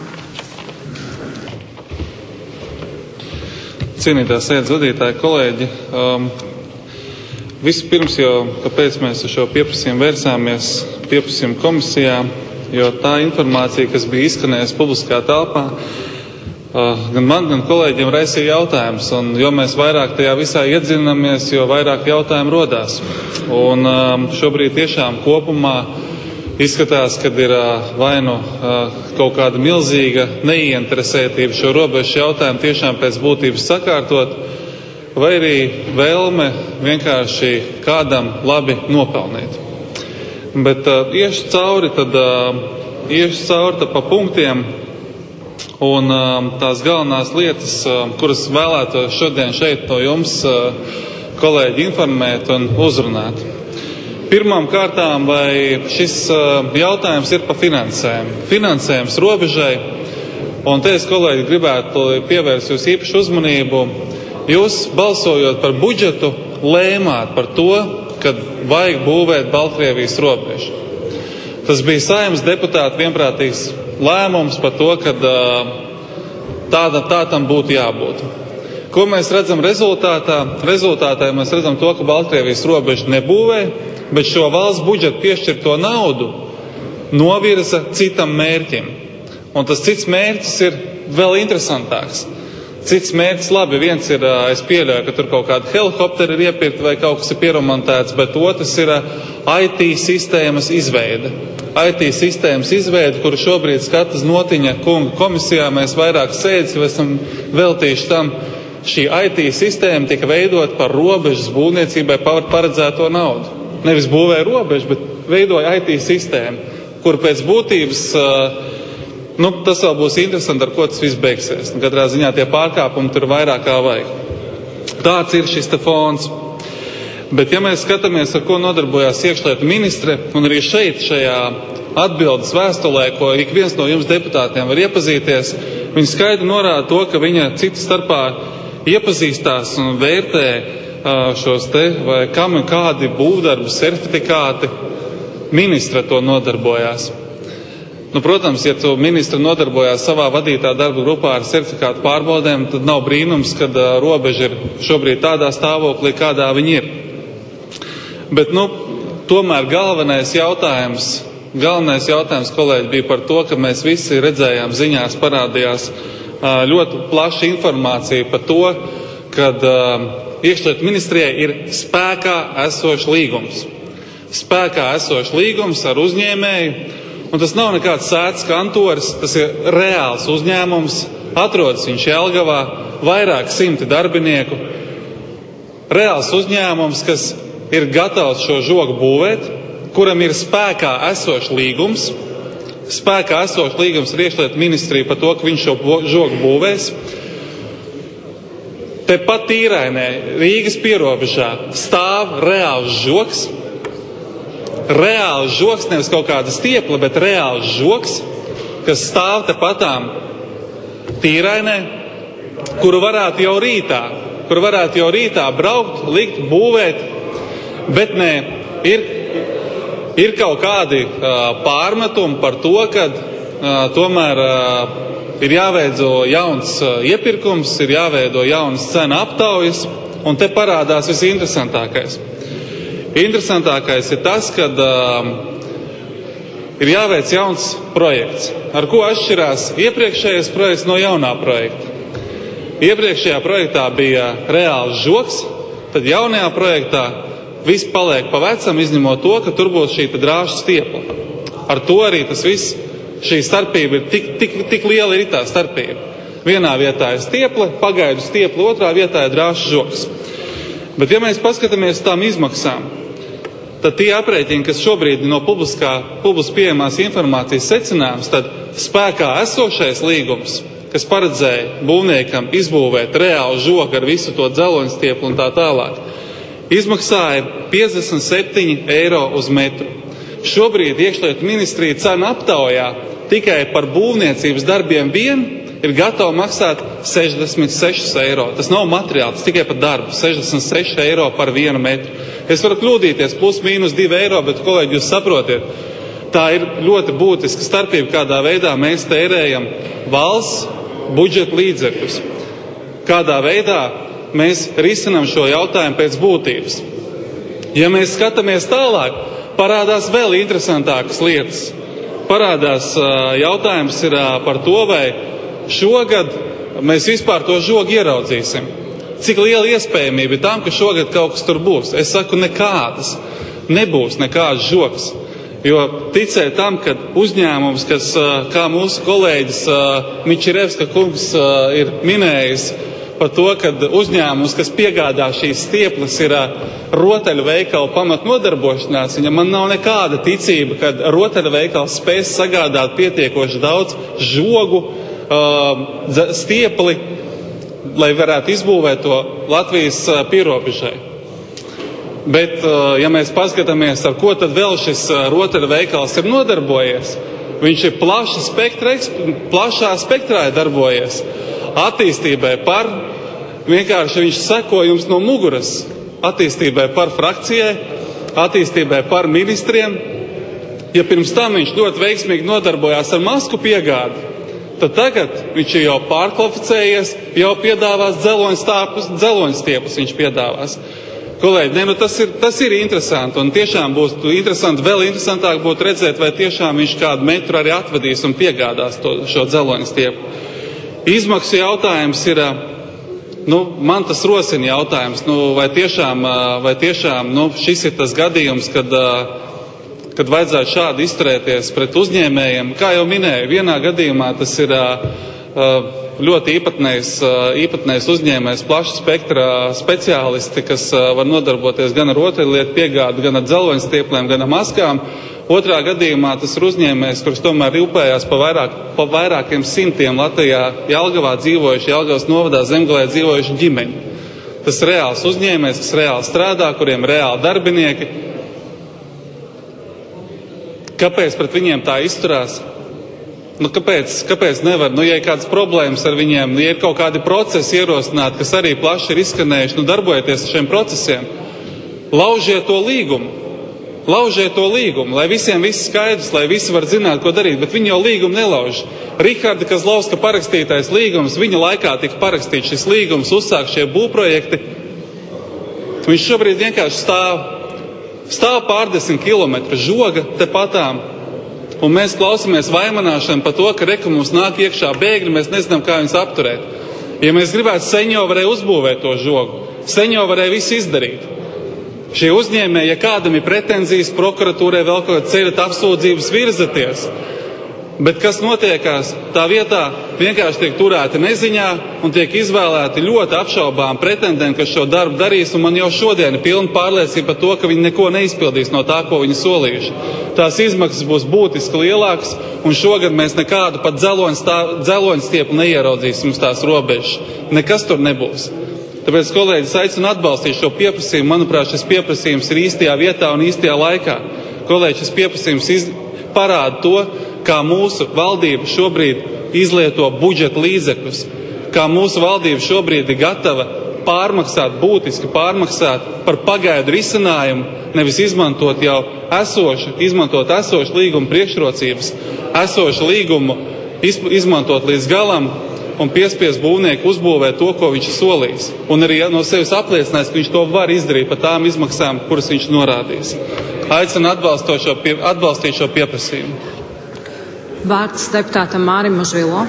Cienītās sēdes vadītāji, kolēģi, um, vispirms jau, kāpēc mēs ar šo pieprasījumu vērsāmies pieprasījumu komisijā, jo tā informācija, kas bija izskanējusi publiskā telpā, uh, gan man, gan kolēģiem raisīja jautājums, un jo mēs vairāk tajā visā iedzinamies, jo vairāk jautājumu rodās. Un um, šobrīd tiešām kopumā izskatās, ka ir vai nu kaut kāda milzīga neieinteresētība šo robežu jautājumu tiešām pēc būtības sakārtot, vai arī vēlme vienkārši kādam labi nopelnīt. Bet uh, iešu cauri, tad uh, iešu cauri tad pa punktiem un uh, tās galvenās lietas, uh, kuras vēlētos šodien šeit no jums, uh, kolēģi, informēt un uzrunāt. Pirmām kārtām, vai šis uh, jautājums ir par finansēm. Finansējums robežai, un te es, kolēģi, gribētu pievērst jūs īpašu uzmanību. Jūs, balsojot par budžetu, lēmāt par to, kad vajag būvēt Baltkrievijas robežu. Tas bija Saeimas deputātu vienprātīgs lēmums par to, ka tāda, tā tam būtu jābūt. Ko mēs redzam rezultātā? Rezultātā mēs redzam to, ka Baltkrievijas robežu nebūvē, bet šo valsts budžetu piešķirto naudu novirza citam mērķim. Un tas cits mērķis ir vēl interesantāks. Cits mērķis, labi, viens ir, es pieļauju, ka tur kaut kāda helikopteri ir iepirkta vai kaut kas ir pieromontēts, bet otrs ir I T sistēmas izveide. I T sistēmas izveide, kuru šobrīd skatas Notiņa kunga komisijā, mēs vairāk sēdes jau esam veltījuši tam. Šī I T sistēma tika veidot par robežas būvniecībai paredzēto naudu. Nevis būvēja robežu, bet veidoja I T sistēmu, kur pēc būtības Nu, tas vēl būs interesanti, ar ko tas viss beigsies. Katrā ziņā tie pārkāpumi tur vairāk kā vajag. Tāds ir šis te fons. Bet ja mēs skatāmies, ar ko nodarbojās iekšlietu ministre, un arī šeit, šajā atbildes vēstulē, ko ik viens no jums deputātiem var iepazīties, viņa skaidri norāda to, ka viņa citu starpā iepazīstās un vērtē šos te, vai kam un kādi būvdarbu sertifikāti ministra to nodarbojās. Nu, protams, ja tu ministra nodarbojās savā vadītā darba grupā ar certifikātu pārbaudēm, tad nav brīnums, kad uh, robeža ir šobrīd tādā stāvoklī, kādā viņi ir. Bet, nu, tomēr galvenais jautājums, galvenais jautājums, kolēģi, bija par to, ka mēs visi redzējām ziņās parādījās uh, ļoti plaša informācija par to, kad uh, iekšlietu ministrijai ir spēkā esošs līgums. Spēkā esošs līgums ar uzņēmēju. Un tas nav nekāds sēts kantors, tas ir reāls uzņēmums, atrodas viņš Jelgavā, vairāk simti darbinieku. Reāls uzņēmums, kas ir gatavs šo žogu būvēt, kuram ir spēkā esošs līgums, spēkā esošs līgums ar iekšlietu ministriju par to, ka viņš šo žogu būvēs. Tepat Tīrainē, Rīgas pierobežā, stāv reāls žogs, reāls žogs, nevis kaut kāda stiepla, bet reāls žogs, kas stāv tepatām Tīrainē, kuru varētu jau rītā, kuru varētu jau rītā braukt, likt, būvēt, bet nē, ir, ir kaut kādi uh, pārmetumi par to, ka uh, tomēr uh, ir jāveido jauns uh, iepirkums, ir jāveido jaunas cena aptaujas, un te parādās visinteresantākais. Interesantākais ir tas, ka uh, ir jāveic jauns projekts. Ar ko atšķirās iepriekšējais projekts no jaunā projekta? Iepriekšējā projektā bija reāls žogs, tad jaunajā projektā viss paliek pa vecam, izņemot to, ka tur būs šī drāžu stiepla. Ar to arī tas viss, šī starpība ir tik, tik, tik liela ir tā starpība. Vienā vietā ir stiepla, pagaidu stiepla, otrā vietā ir drāžu žogs. Bet ja mēs paskatāmies tām izmaksām, tad tie aprēķini, kas šobrīd no publiskā, publiski pieejamās informācijas secināms, tad spēkā esošais līgums, kas paredzēja būvniekam izbūvēt reālu žogu ar visu to dzeloņstieplu un tā tālāk, izmaksāja piecdesmit septiņi eiro uz metru. Šobrīd iekšlietu ministrija cena aptaujā tikai par būvniecības darbiem vien ir gatava maksāt sešdesmit seši eiro. Tas nav materiāli, tas tikai par darbu. sešdesmit seši eiro par vienu metru. Es varu kļūdīties plus mīnus divi eiro, bet, kolēģi, jūs saprotiet, tā ir ļoti būtiska starpība, kādā veidā mēs tērējam valsts budžeta līdzekļus. Kādā veidā mēs risinam šo jautājumu pēc būtības. Ja mēs skatāmies tālāk, parādās vēl interesantākas lietas. Parādās jautājums ir par to, vai šogad mēs vispār to žogu ieraudzīsim. Cik liela iespējamība ir tam, ka šogad kaut kas tur būs? Es saku, nekādas. Nebūs nekāds žogs. Jo ticēju tam, ka uzņēmums, kas, kā mūsu kolēģis Mičirevska kungs ir minējis, par to, ka uzņēmums, kas piegādā šīs stieples, ir rotaļu veikalu pamatnodarbošanās. Viņam man nav nekāda ticība, ka rotaļu veikals spēs sagādāt pietiekoši daudz žogu, stiepli, lai varētu izbūvēt to Latvijas pierobežai. Bet, ja mēs paskatāmies, ar ko tad vēl šis rotaļu veikals ir nodarbojies, viņš ir plaša spektra, plašā spektrā darbojies. Attīstībai par, vienkārši viņš seko jums no muguras, attīstībai par frakcijai, attīstībai par ministriem. Ja pirms tam viņš ļoti veiksmīgi nodarbojās ar masku piegādi, tad tagad viņš ir jau pārkvalificējies, jau piedāvās dzeloņstiepus viņš piedāvās. Kolēģi, ne, nu tas ir, tas ir interesanti, un tiešām būs interesanti, vēl interesantāk būtu redzēt, vai tiešām viņš kādu metru arī atvedīs un piegādās to, šo dzeloņstiepu. Izmaksu jautājums ir, nu, man tas rosina jautājums, nu, vai tiešām, vai tiešām nu, šis ir tas gadījums, kad, kad vajadzētu šādi izturēties pret uzņēmējiem. Kā jau minēju, vienā gadījumā tas ir ļoti īpatnējs, īpatnējs uzņēmējs, plaša spektra speciālisti, kas var nodarboties gan ar rotaļlietu piegādi, gan ar dzeloņstiepliem, gan ar maskām. Otrā gadījumā tas ir uzņēmējs, kurš tomēr rūpējās pa, vairāk, pa vairākiem simtiem Latvijā Jelgavā dzīvojuši, Jelgavas novadā Zemgalē dzīvojuši ģimeņi. Tas ir reāls uzņēmējs, kas reāli strādā, kuriem ir reāli darbinieki. Kāpēc pret viņiem tā izturās? Nu, kāpēc, kāpēc nevar? Nu, ja ir kādas problēmas ar viņiem, nu, ja ir kaut kādi procesi ierosināti, kas arī plaši ir izskanējuši, nu, darbojieties ar šiem procesiem. Laužiet to līgumu. Laužiet to līgumu, lai visiem viss skaidrs, lai visi var zināt, ko darīt, bet viņi jau līgumu nelauž. Riharda Kazlauska parakstītais līgums, viņa laikā tika parakstīts šis līgums, uzsāk šie būvprojekti. Viņš šobrīd vienkārši stāv, stāv pārdesmit kilometru žoga te patām, un mēs klausamies vaimanāšanu par to, ka reka mums nāk iekšā bēgļi, mēs nezinām, kā viņus apturēt. Ja mēs gribētu, Seņo varēja uzbūvēt to žogu, Seņo varēja visu izdarīt. Šie uzņēmēji, ja kādam ir pretenzijas prokuratūrai vēl kaut kāda ceļat apsūdzības virzaties, bet kas notiekās? Tā vietā vienkārši tiek turēti neziņā un tiek izvēlēti ļoti apšaubām pretendenti, kas šo darbu darīs, un man jau šodien ir pilna pārliecība par to, ka viņi neko neizpildīs no tā, ko viņi solījuši. Tās izmaksas būs būtiski lielākas, un šogad mēs nekādu pat dzeloņstiepu neieraudzīsim uz tās robežas. Nekas tur nebūs. Tāpēc, kolēģis, aicinu atbalstīt šo pieprasījumu. Manuprāt, šis pieprasījums ir īstajā vietā un īstajā laikā. Kolēģis, šis pieprasījums iz... parāda to, kā mūsu valdība šobrīd izlieto budžeta līdzekļus, kā mūsu valdība šobrīd ir gatava pārmaksāt, būtiski pārmaksāt par pagaidu risinājumu, nevis izmantot jau esošu, izmantot esošu līgumu priekšrocības, esošu līgumu izmantot līdz galam, un piespies būvnieku uzbūvēt to, ko viņš ir solījis. Un arī no sevis apliecinājis, ka viņš to var izdarīt par tām izmaksām, kuras viņš norādīs. Aicinu atbalstīt šo, pie, atbalstīt šo pieprasījumu. Vārds deputātam Mārim Mažvilo.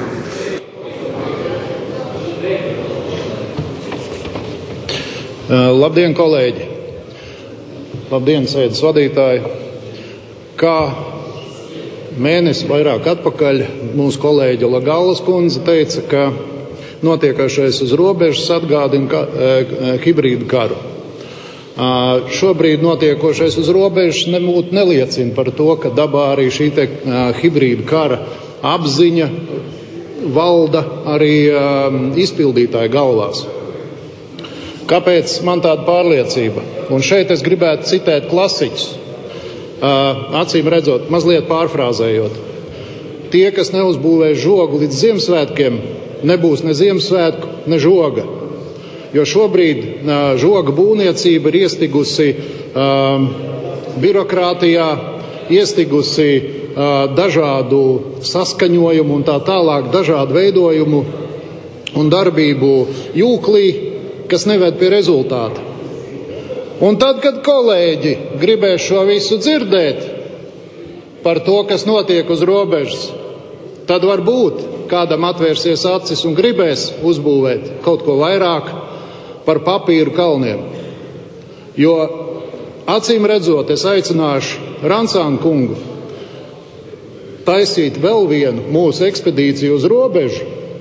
Labdien, kolēģi! Labdien, sēdes vadītāji! Kā mēnesi vairāk atpakaļ mūsu kolēģe Lagālas kundze teica, ka notiekošais uz robežas atgādina ka, e, hibrīdu karu. Uh, šobrīd notiekošais uz robežas nebūtu neliecina par to, ka dabā arī šī te uh, hibrīdu kara apziņa valda arī uh, izpildītāju galvās. Kāpēc man tāda pārliecība? Un šeit es gribētu citēt klasiķus. Uh, acīm redzot, mazliet pārfrāzējot. Tie, kas neuzbūvē žogu līdz Ziemassvētkiem, nebūs ne Ziemassvētku, ne žoga. Jo šobrīd uh, žoga būvniecība ir iestigusi uh, birokrātijā, iestigusi uh, dažādu saskaņojumu un tā tālāk, dažādu veidojumu un darbību jūklī, kas neved pie rezultāta. Un tad, kad kolēģi gribēs šo visu dzirdēt par to, kas notiek uz robežas, tad varbūt kādam atvērsies acis un gribēs uzbūvēt kaut ko vairāk par papīru kalniem. Jo, acīm redzot, es aicināšu Rancānu kungu taisīt vēl vienu mūsu ekspedīciju uz robežu,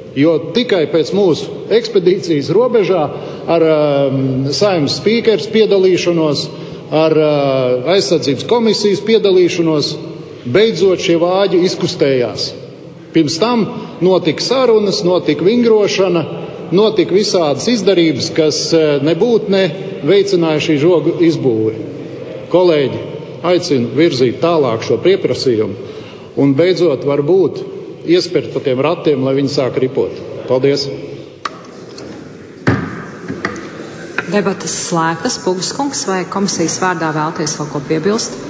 Jo tikai pēc mūsu ekspedīcijas robežā ar um, Saeimas spīkeres piedalīšanos, ar uh, aizsardzības komisijas piedalīšanos, beidzot šie vāģi izkustējās. Pirms tam notika sarunas, notika vingrošana, notika visādas izdarības, kas nebūtu ne veicināja šī žoga izbūvi. Kolēģi, aicinu virzīt tālāk šo pieprasījumu un beidzot varbūt iespērt pa tiem ratiem, lai viņi sāk ripot. Paldies! Debatas slēgtas. Pugas kungs, vai komisijas vārdā vēlties vēl ko piebilst?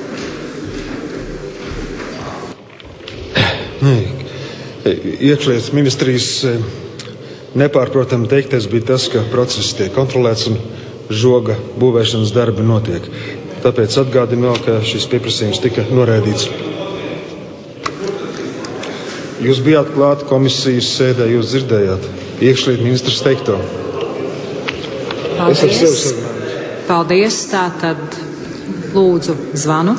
Nē, iekšlietas ministrijas nepārprotami teiktais bija tas, ka process tiek kontrolēts un žoga būvēšanas darbi notiek. Tāpēc atgādinu vēl, ka šis pieprasījums tika noraidīts. Jūs bijāt klāt komisijas sēdē, jūs dzirdējāt iekšlietu ministrs teikto. Es ar sevi sarunāju. Paldies. Tātad lūdzu zvanu.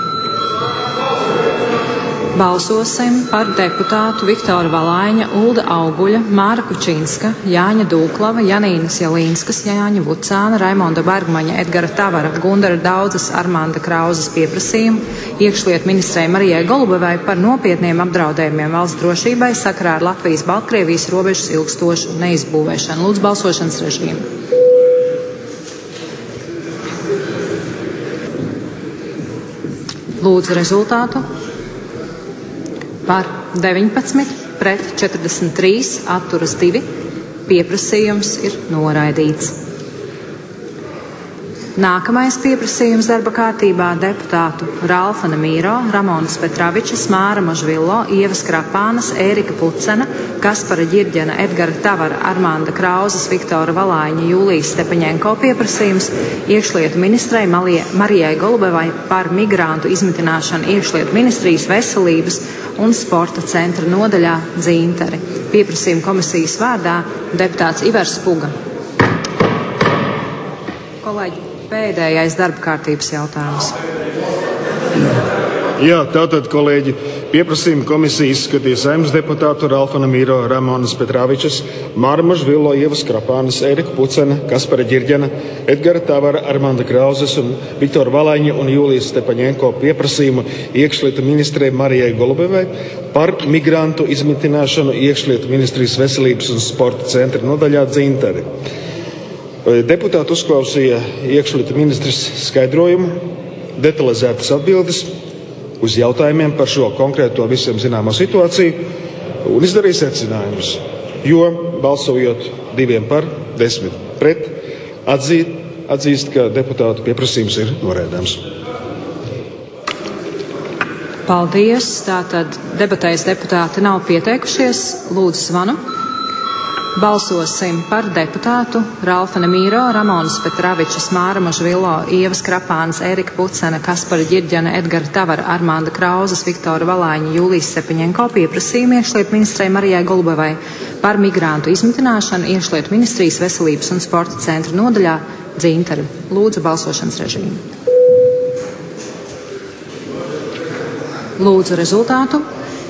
Balsosim par deputātu Viktoru Valaiņa, Ulda Auguļa, Māra Kučinska, Jāņa Dūklava, Janīnas Jelīnskas, Jāņa Vucāna, Raimonda Bergmaņa, Edgara Tavara, Gundara Daudzes, Armanda Krauzes pieprasījumu iekšlietu ministrei Marijai Golubevai par nopietniem apdraudējumiem valsts drošībai sakarā ar Latvijas-Baltkrievijas robežas ilgstošu neizbūvēšanu. Lūdzu balsošanas režīmu. Lūdzu rezultātu. Par deviņpadsmit, pret četrdesmit trīs, atturas divi. Pieprasījums ir noraidīts. Nākamais pieprasījums darba kārtībā deputātu Ralfa Nemīro, Ramonas Petravičas, Māra Mažvillo, Ievas Krapānas, Ērika Pucena, Kaspara Ģirģena, Edgara Tavara, Armanda Krauzes, Viktora Valaiņa, Jūlijas Stepaņenko pieprasījums iekšlietu ministrei Marijai Golubevai par migrantu izmitināšanu iekšlietu ministrijas veselības un sporta centra nodaļā Dzintari. Pieprasījuma komisijas vārdā deputāts Ivers Puga. Kolēģi, pēdējais darba kārtības jautājums. Jā, tātad, kolēģi, pieprasījuma komisija izskatīja Saeimas deputātu Ralfa Nemīro, Ramonas Petravičas, Māra Mažvillo, Ievas Krapānas, Ērika Pucena, Kaspara Ģirģena, Edgara Tavara, Armanda Krauzes un Viktora Valaiņa un Jūlijas Stepaņenko pieprasījumu iekšlietu ministrei Marijai Golubevai par migrantu izmitināšanu iekšlietu ministrijas veselības un sporta centra nodaļā Dzintari. Deputāti uzklausīja iekšlietu ministrs skaidrojumu, detalizētas atbildes uz jautājumiem par šo konkrēto visiem zināmo situāciju un izdarīja secinājumus, jo balsojot diviem par, desmit pret, atzīt, atzīst, ka deputātu pieprasījums ir noraidāms. Paldies. Tātad debatēs deputāti nav pieteikušies. Lūdzu zvanu. Balsosim par deputātu Ralfa Nemīro, Ramonas Petravičas, Māra Mažvillo, Ievas Krapānas, Ērika Pucena, Kaspara Ģirģena, Edgara Tavara, Armanda Krauzes, Viktora Valaiņa, Jūlijas Stepaņenko pieprasījumu iekšlietu ministrei Marijai Golubevai par migrantu izmitināšanu iekšlietu ministrijas veselības un sporta centra nodaļā Dzintari. Lūdzu balsošanas režīmu. Lūdzu rezultātu.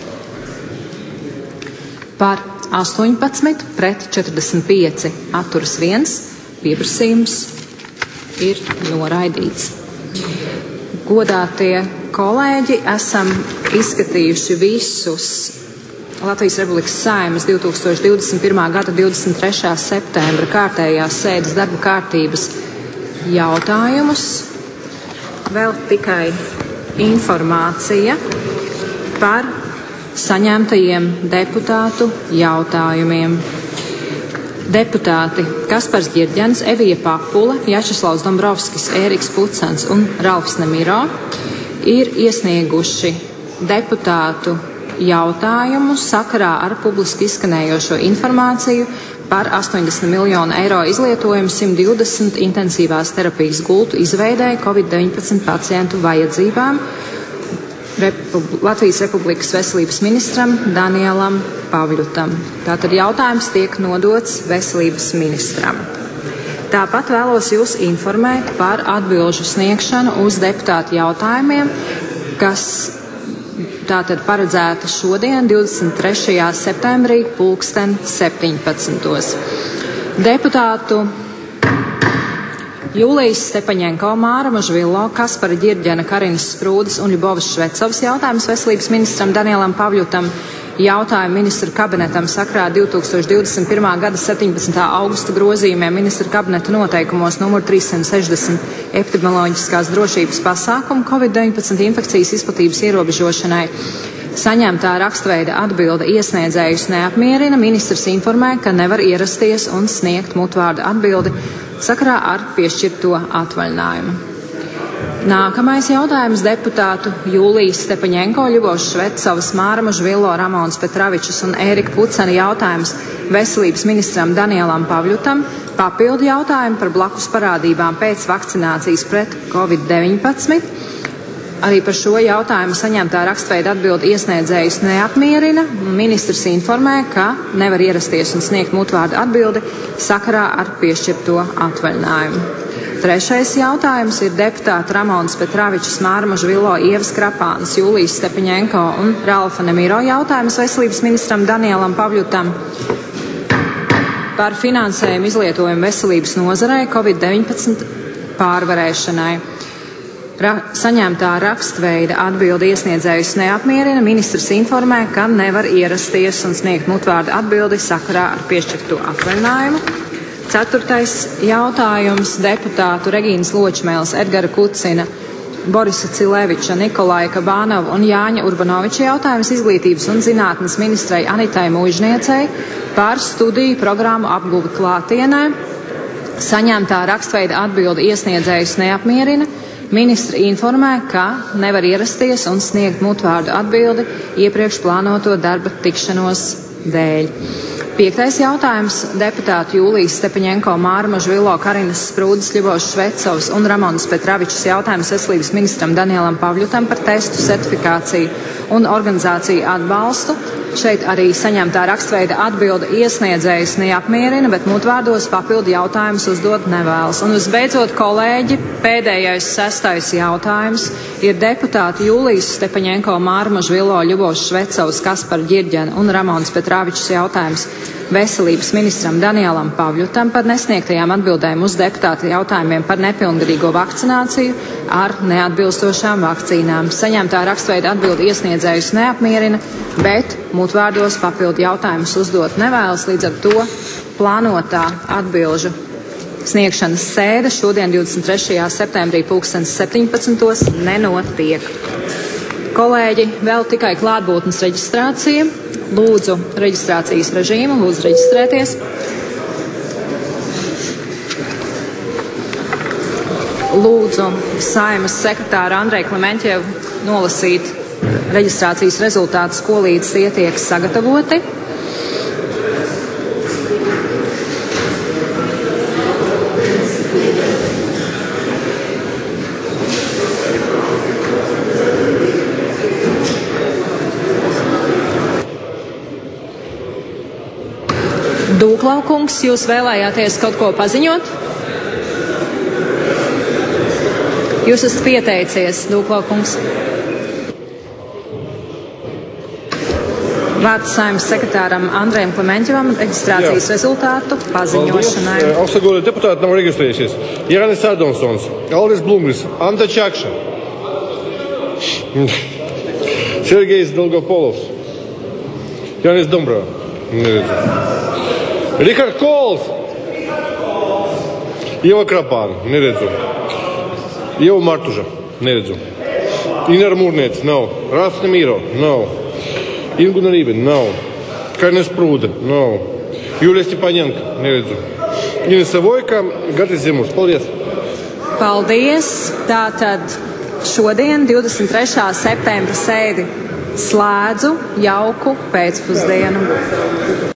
Par astoņpadsmit, pret četrdesmit pieci, atturas viens, pieprasījums ir noraidīts. Godātie kolēģi, esam izskatījuši visus Latvijas Republikas Saeimas divs tūkstoši divdesmit pirmā gada divdesmit trešā septembra kārtējās sēdes darba kārtības jautājumus. Vēl tikai informācija par saņemtajiem deputātu jautājumiem. Deputāti Kaspars Ģirģens, Evija Papula, Jačeslavs Dombrovskis, Ēriks Pucens un Ralfs Nemīro ir iesnieguši deputātu jautājumu sakarā ar publiski izskanējošo informāciju par astoņdesmit miljonu eiro izlietojumu simt divdesmit intensīvās terapijas gultu izveidē covid deviņpadsmit pacientu vajadzībām Repub- Latvijas Republikas veselības ministram Danielam Pavļutam. Tātad jautājums tiek nodots veselības ministram. Tāpat vēlos jūs informēt par atbilžu sniegšanu uz deputātu jautājumiem, kas tātad paredzēta šodien, divdesmit trešajā septembrī, pulksten septiņpadsmitos. Deputātu Jūlijas Stepaņenko, Māra Mažvillo, Kaspara Ģirģena, Karinas Sprūdes un Ļubovas Švecovas jautājums veselības ministram Danielam Pavļutam, jautājumu ministra kabinetam sakrā divi tūkstoši divdesmit pirmā gada septiņpadsmitā augusta grozījumiem ministra kabineta noteikumos numur trīssimt sešdesmit epidemioloģiskās drošības pasākumu covid deviņpadsmit infekcijas izplatības ierobežošanai. Saņemtā rakstveida atbilde iesniedzējus neapmierina. Ministrs informē, ka nevar ierasties un sniegt mutvārdu atbildi sakarā ar piešķirto atvaļinājumu. Nākamais jautājums deputātu Jūlijas Stepaņenko, Ļubovas Švecovas, Māra Mažvillo, Ramons Petravičs un Ērika Pucena jautājums veselības ministram Danielam Pavļutam, papildu jautājumu par blakus parādībām pēc vakcinācijas pret covid deviņpadsmit. Arī par šo jautājumu saņemtā rakstveida atbildi iesniedzējus neapmierina. Ministrs informē, ka nevar ierasties un sniegt mutvārdu atbildi sakarā ar piešķirto atvaļinājumu. Trešais jautājums ir deputāti Ramons Petravičs, Māra Mažvillo, Ievas Krapāns, Jūlijas Stepaņenko un Ralfa Nemiro jautājums veselības ministram Danielam Pavļutam par finansējumu izlietojumu veselības nozarei covid deviņpadsmit pārvarēšanai. Ra saņemtā rakstveida atbildi iesniedzējus neapmierina. Ministrs informē, ka nevar ierasties un sniegt mutvārdu atbildi sakarā ar piešķirto atvaļinājumu. Ceturtais jautājums deputātu Regīnas Ločmēles, Edgara Kucina, Borisa Cileviča, Nikolaja Kabānova un Jāņa Urbanoviča jautājums izglītības un zinātnes ministrei Anitai Muižniecei par studiju programmu apguvi klātienē. Saņemtā rakstveida atbildi iesniedzējus neapmierina. Ministri informē, ka nevar ierasties un sniegt mutvārdu atbildi iepriekš plānoto darba tikšanos dēļ. Piektais jautājums deputātu Jūlijas Stepaņenko, Māra Mažvillo, Karinas Sprūdes, Ļubovas Švecovas un Ramons Petravičs jautājums veselības ministram Danielam Pavļutam par testu certifikāciju un organizāciju atbalstu. Šeit arī saņemtā rakstveida atbilde iesniedzējus neapmierina, bet mutvārdos papildu jautājumus uzdot nevēlas. Un visbeidzot, kolēģi, pēdējais sestais jautājums ir deputāti Jūlijas Stepaņenko, Māra Mažvillo, Ļubovas Švecovas, Kaspara Ģirģena un Ramons Petravičs jautājums veselības ministram Danielam Pavļutam par nesniegtajām atbildēm uz deputāta jautājumiem par nepilngadīgo vakcināciju ar neatbilstošām vakcīnām. Saņemtā rakstveida atbildi iesniedzējus neapmierina, bet mutvārdos papildu jautājumus uzdot nevēlas, līdz ar to plānotā atbilžu sniegšanas sēde šodien divdesmit trešajā septembrī pulkstens septiņpadsmitos nenotiek. Kolēģi, vēl tikai klātbūtnes reģistrācija. Lūdzu reģistrācijas režīmu, lūdzu reģistrēties. Lūdzu Saeimas sekretāru Andreju Klementjevu nolasīt reģistrācijas rezultātus, ko līdz tie tiek sagatavoti. Dūklaukungs, jūs vēlējāties kaut ko paziņot? Jūs esat pieteicies, Dūklaukungs. Vārds Saeimas sekretāram Andrejam Klementjevam reģistrācijas Jā. rezultātu paziņošanai. Paldies. Augstsagodātie deputāti nav reģistrējušies. Jānis Ādonsons, Aldis Blūmris, Anta Čakša, Sergejs Dolgopolovs, Jānis Dombrā, neredzu. Rihards Kols, Ieva Krapāna, neredzu. Ieva Martuža, neredzu. Inara Mūrniece, nav. Rāsna Mīro, nav. Inguna Rībina, nav. Karinas Sprūde, nav. Jūlija Stepaņenko, neredzu. Inesa Vojka, Gatis Ziemurs, paldies. Paldies. Tātad šodien, divdesmit trešā septembra sēdi slēdzu, jauku pēcpusdienu.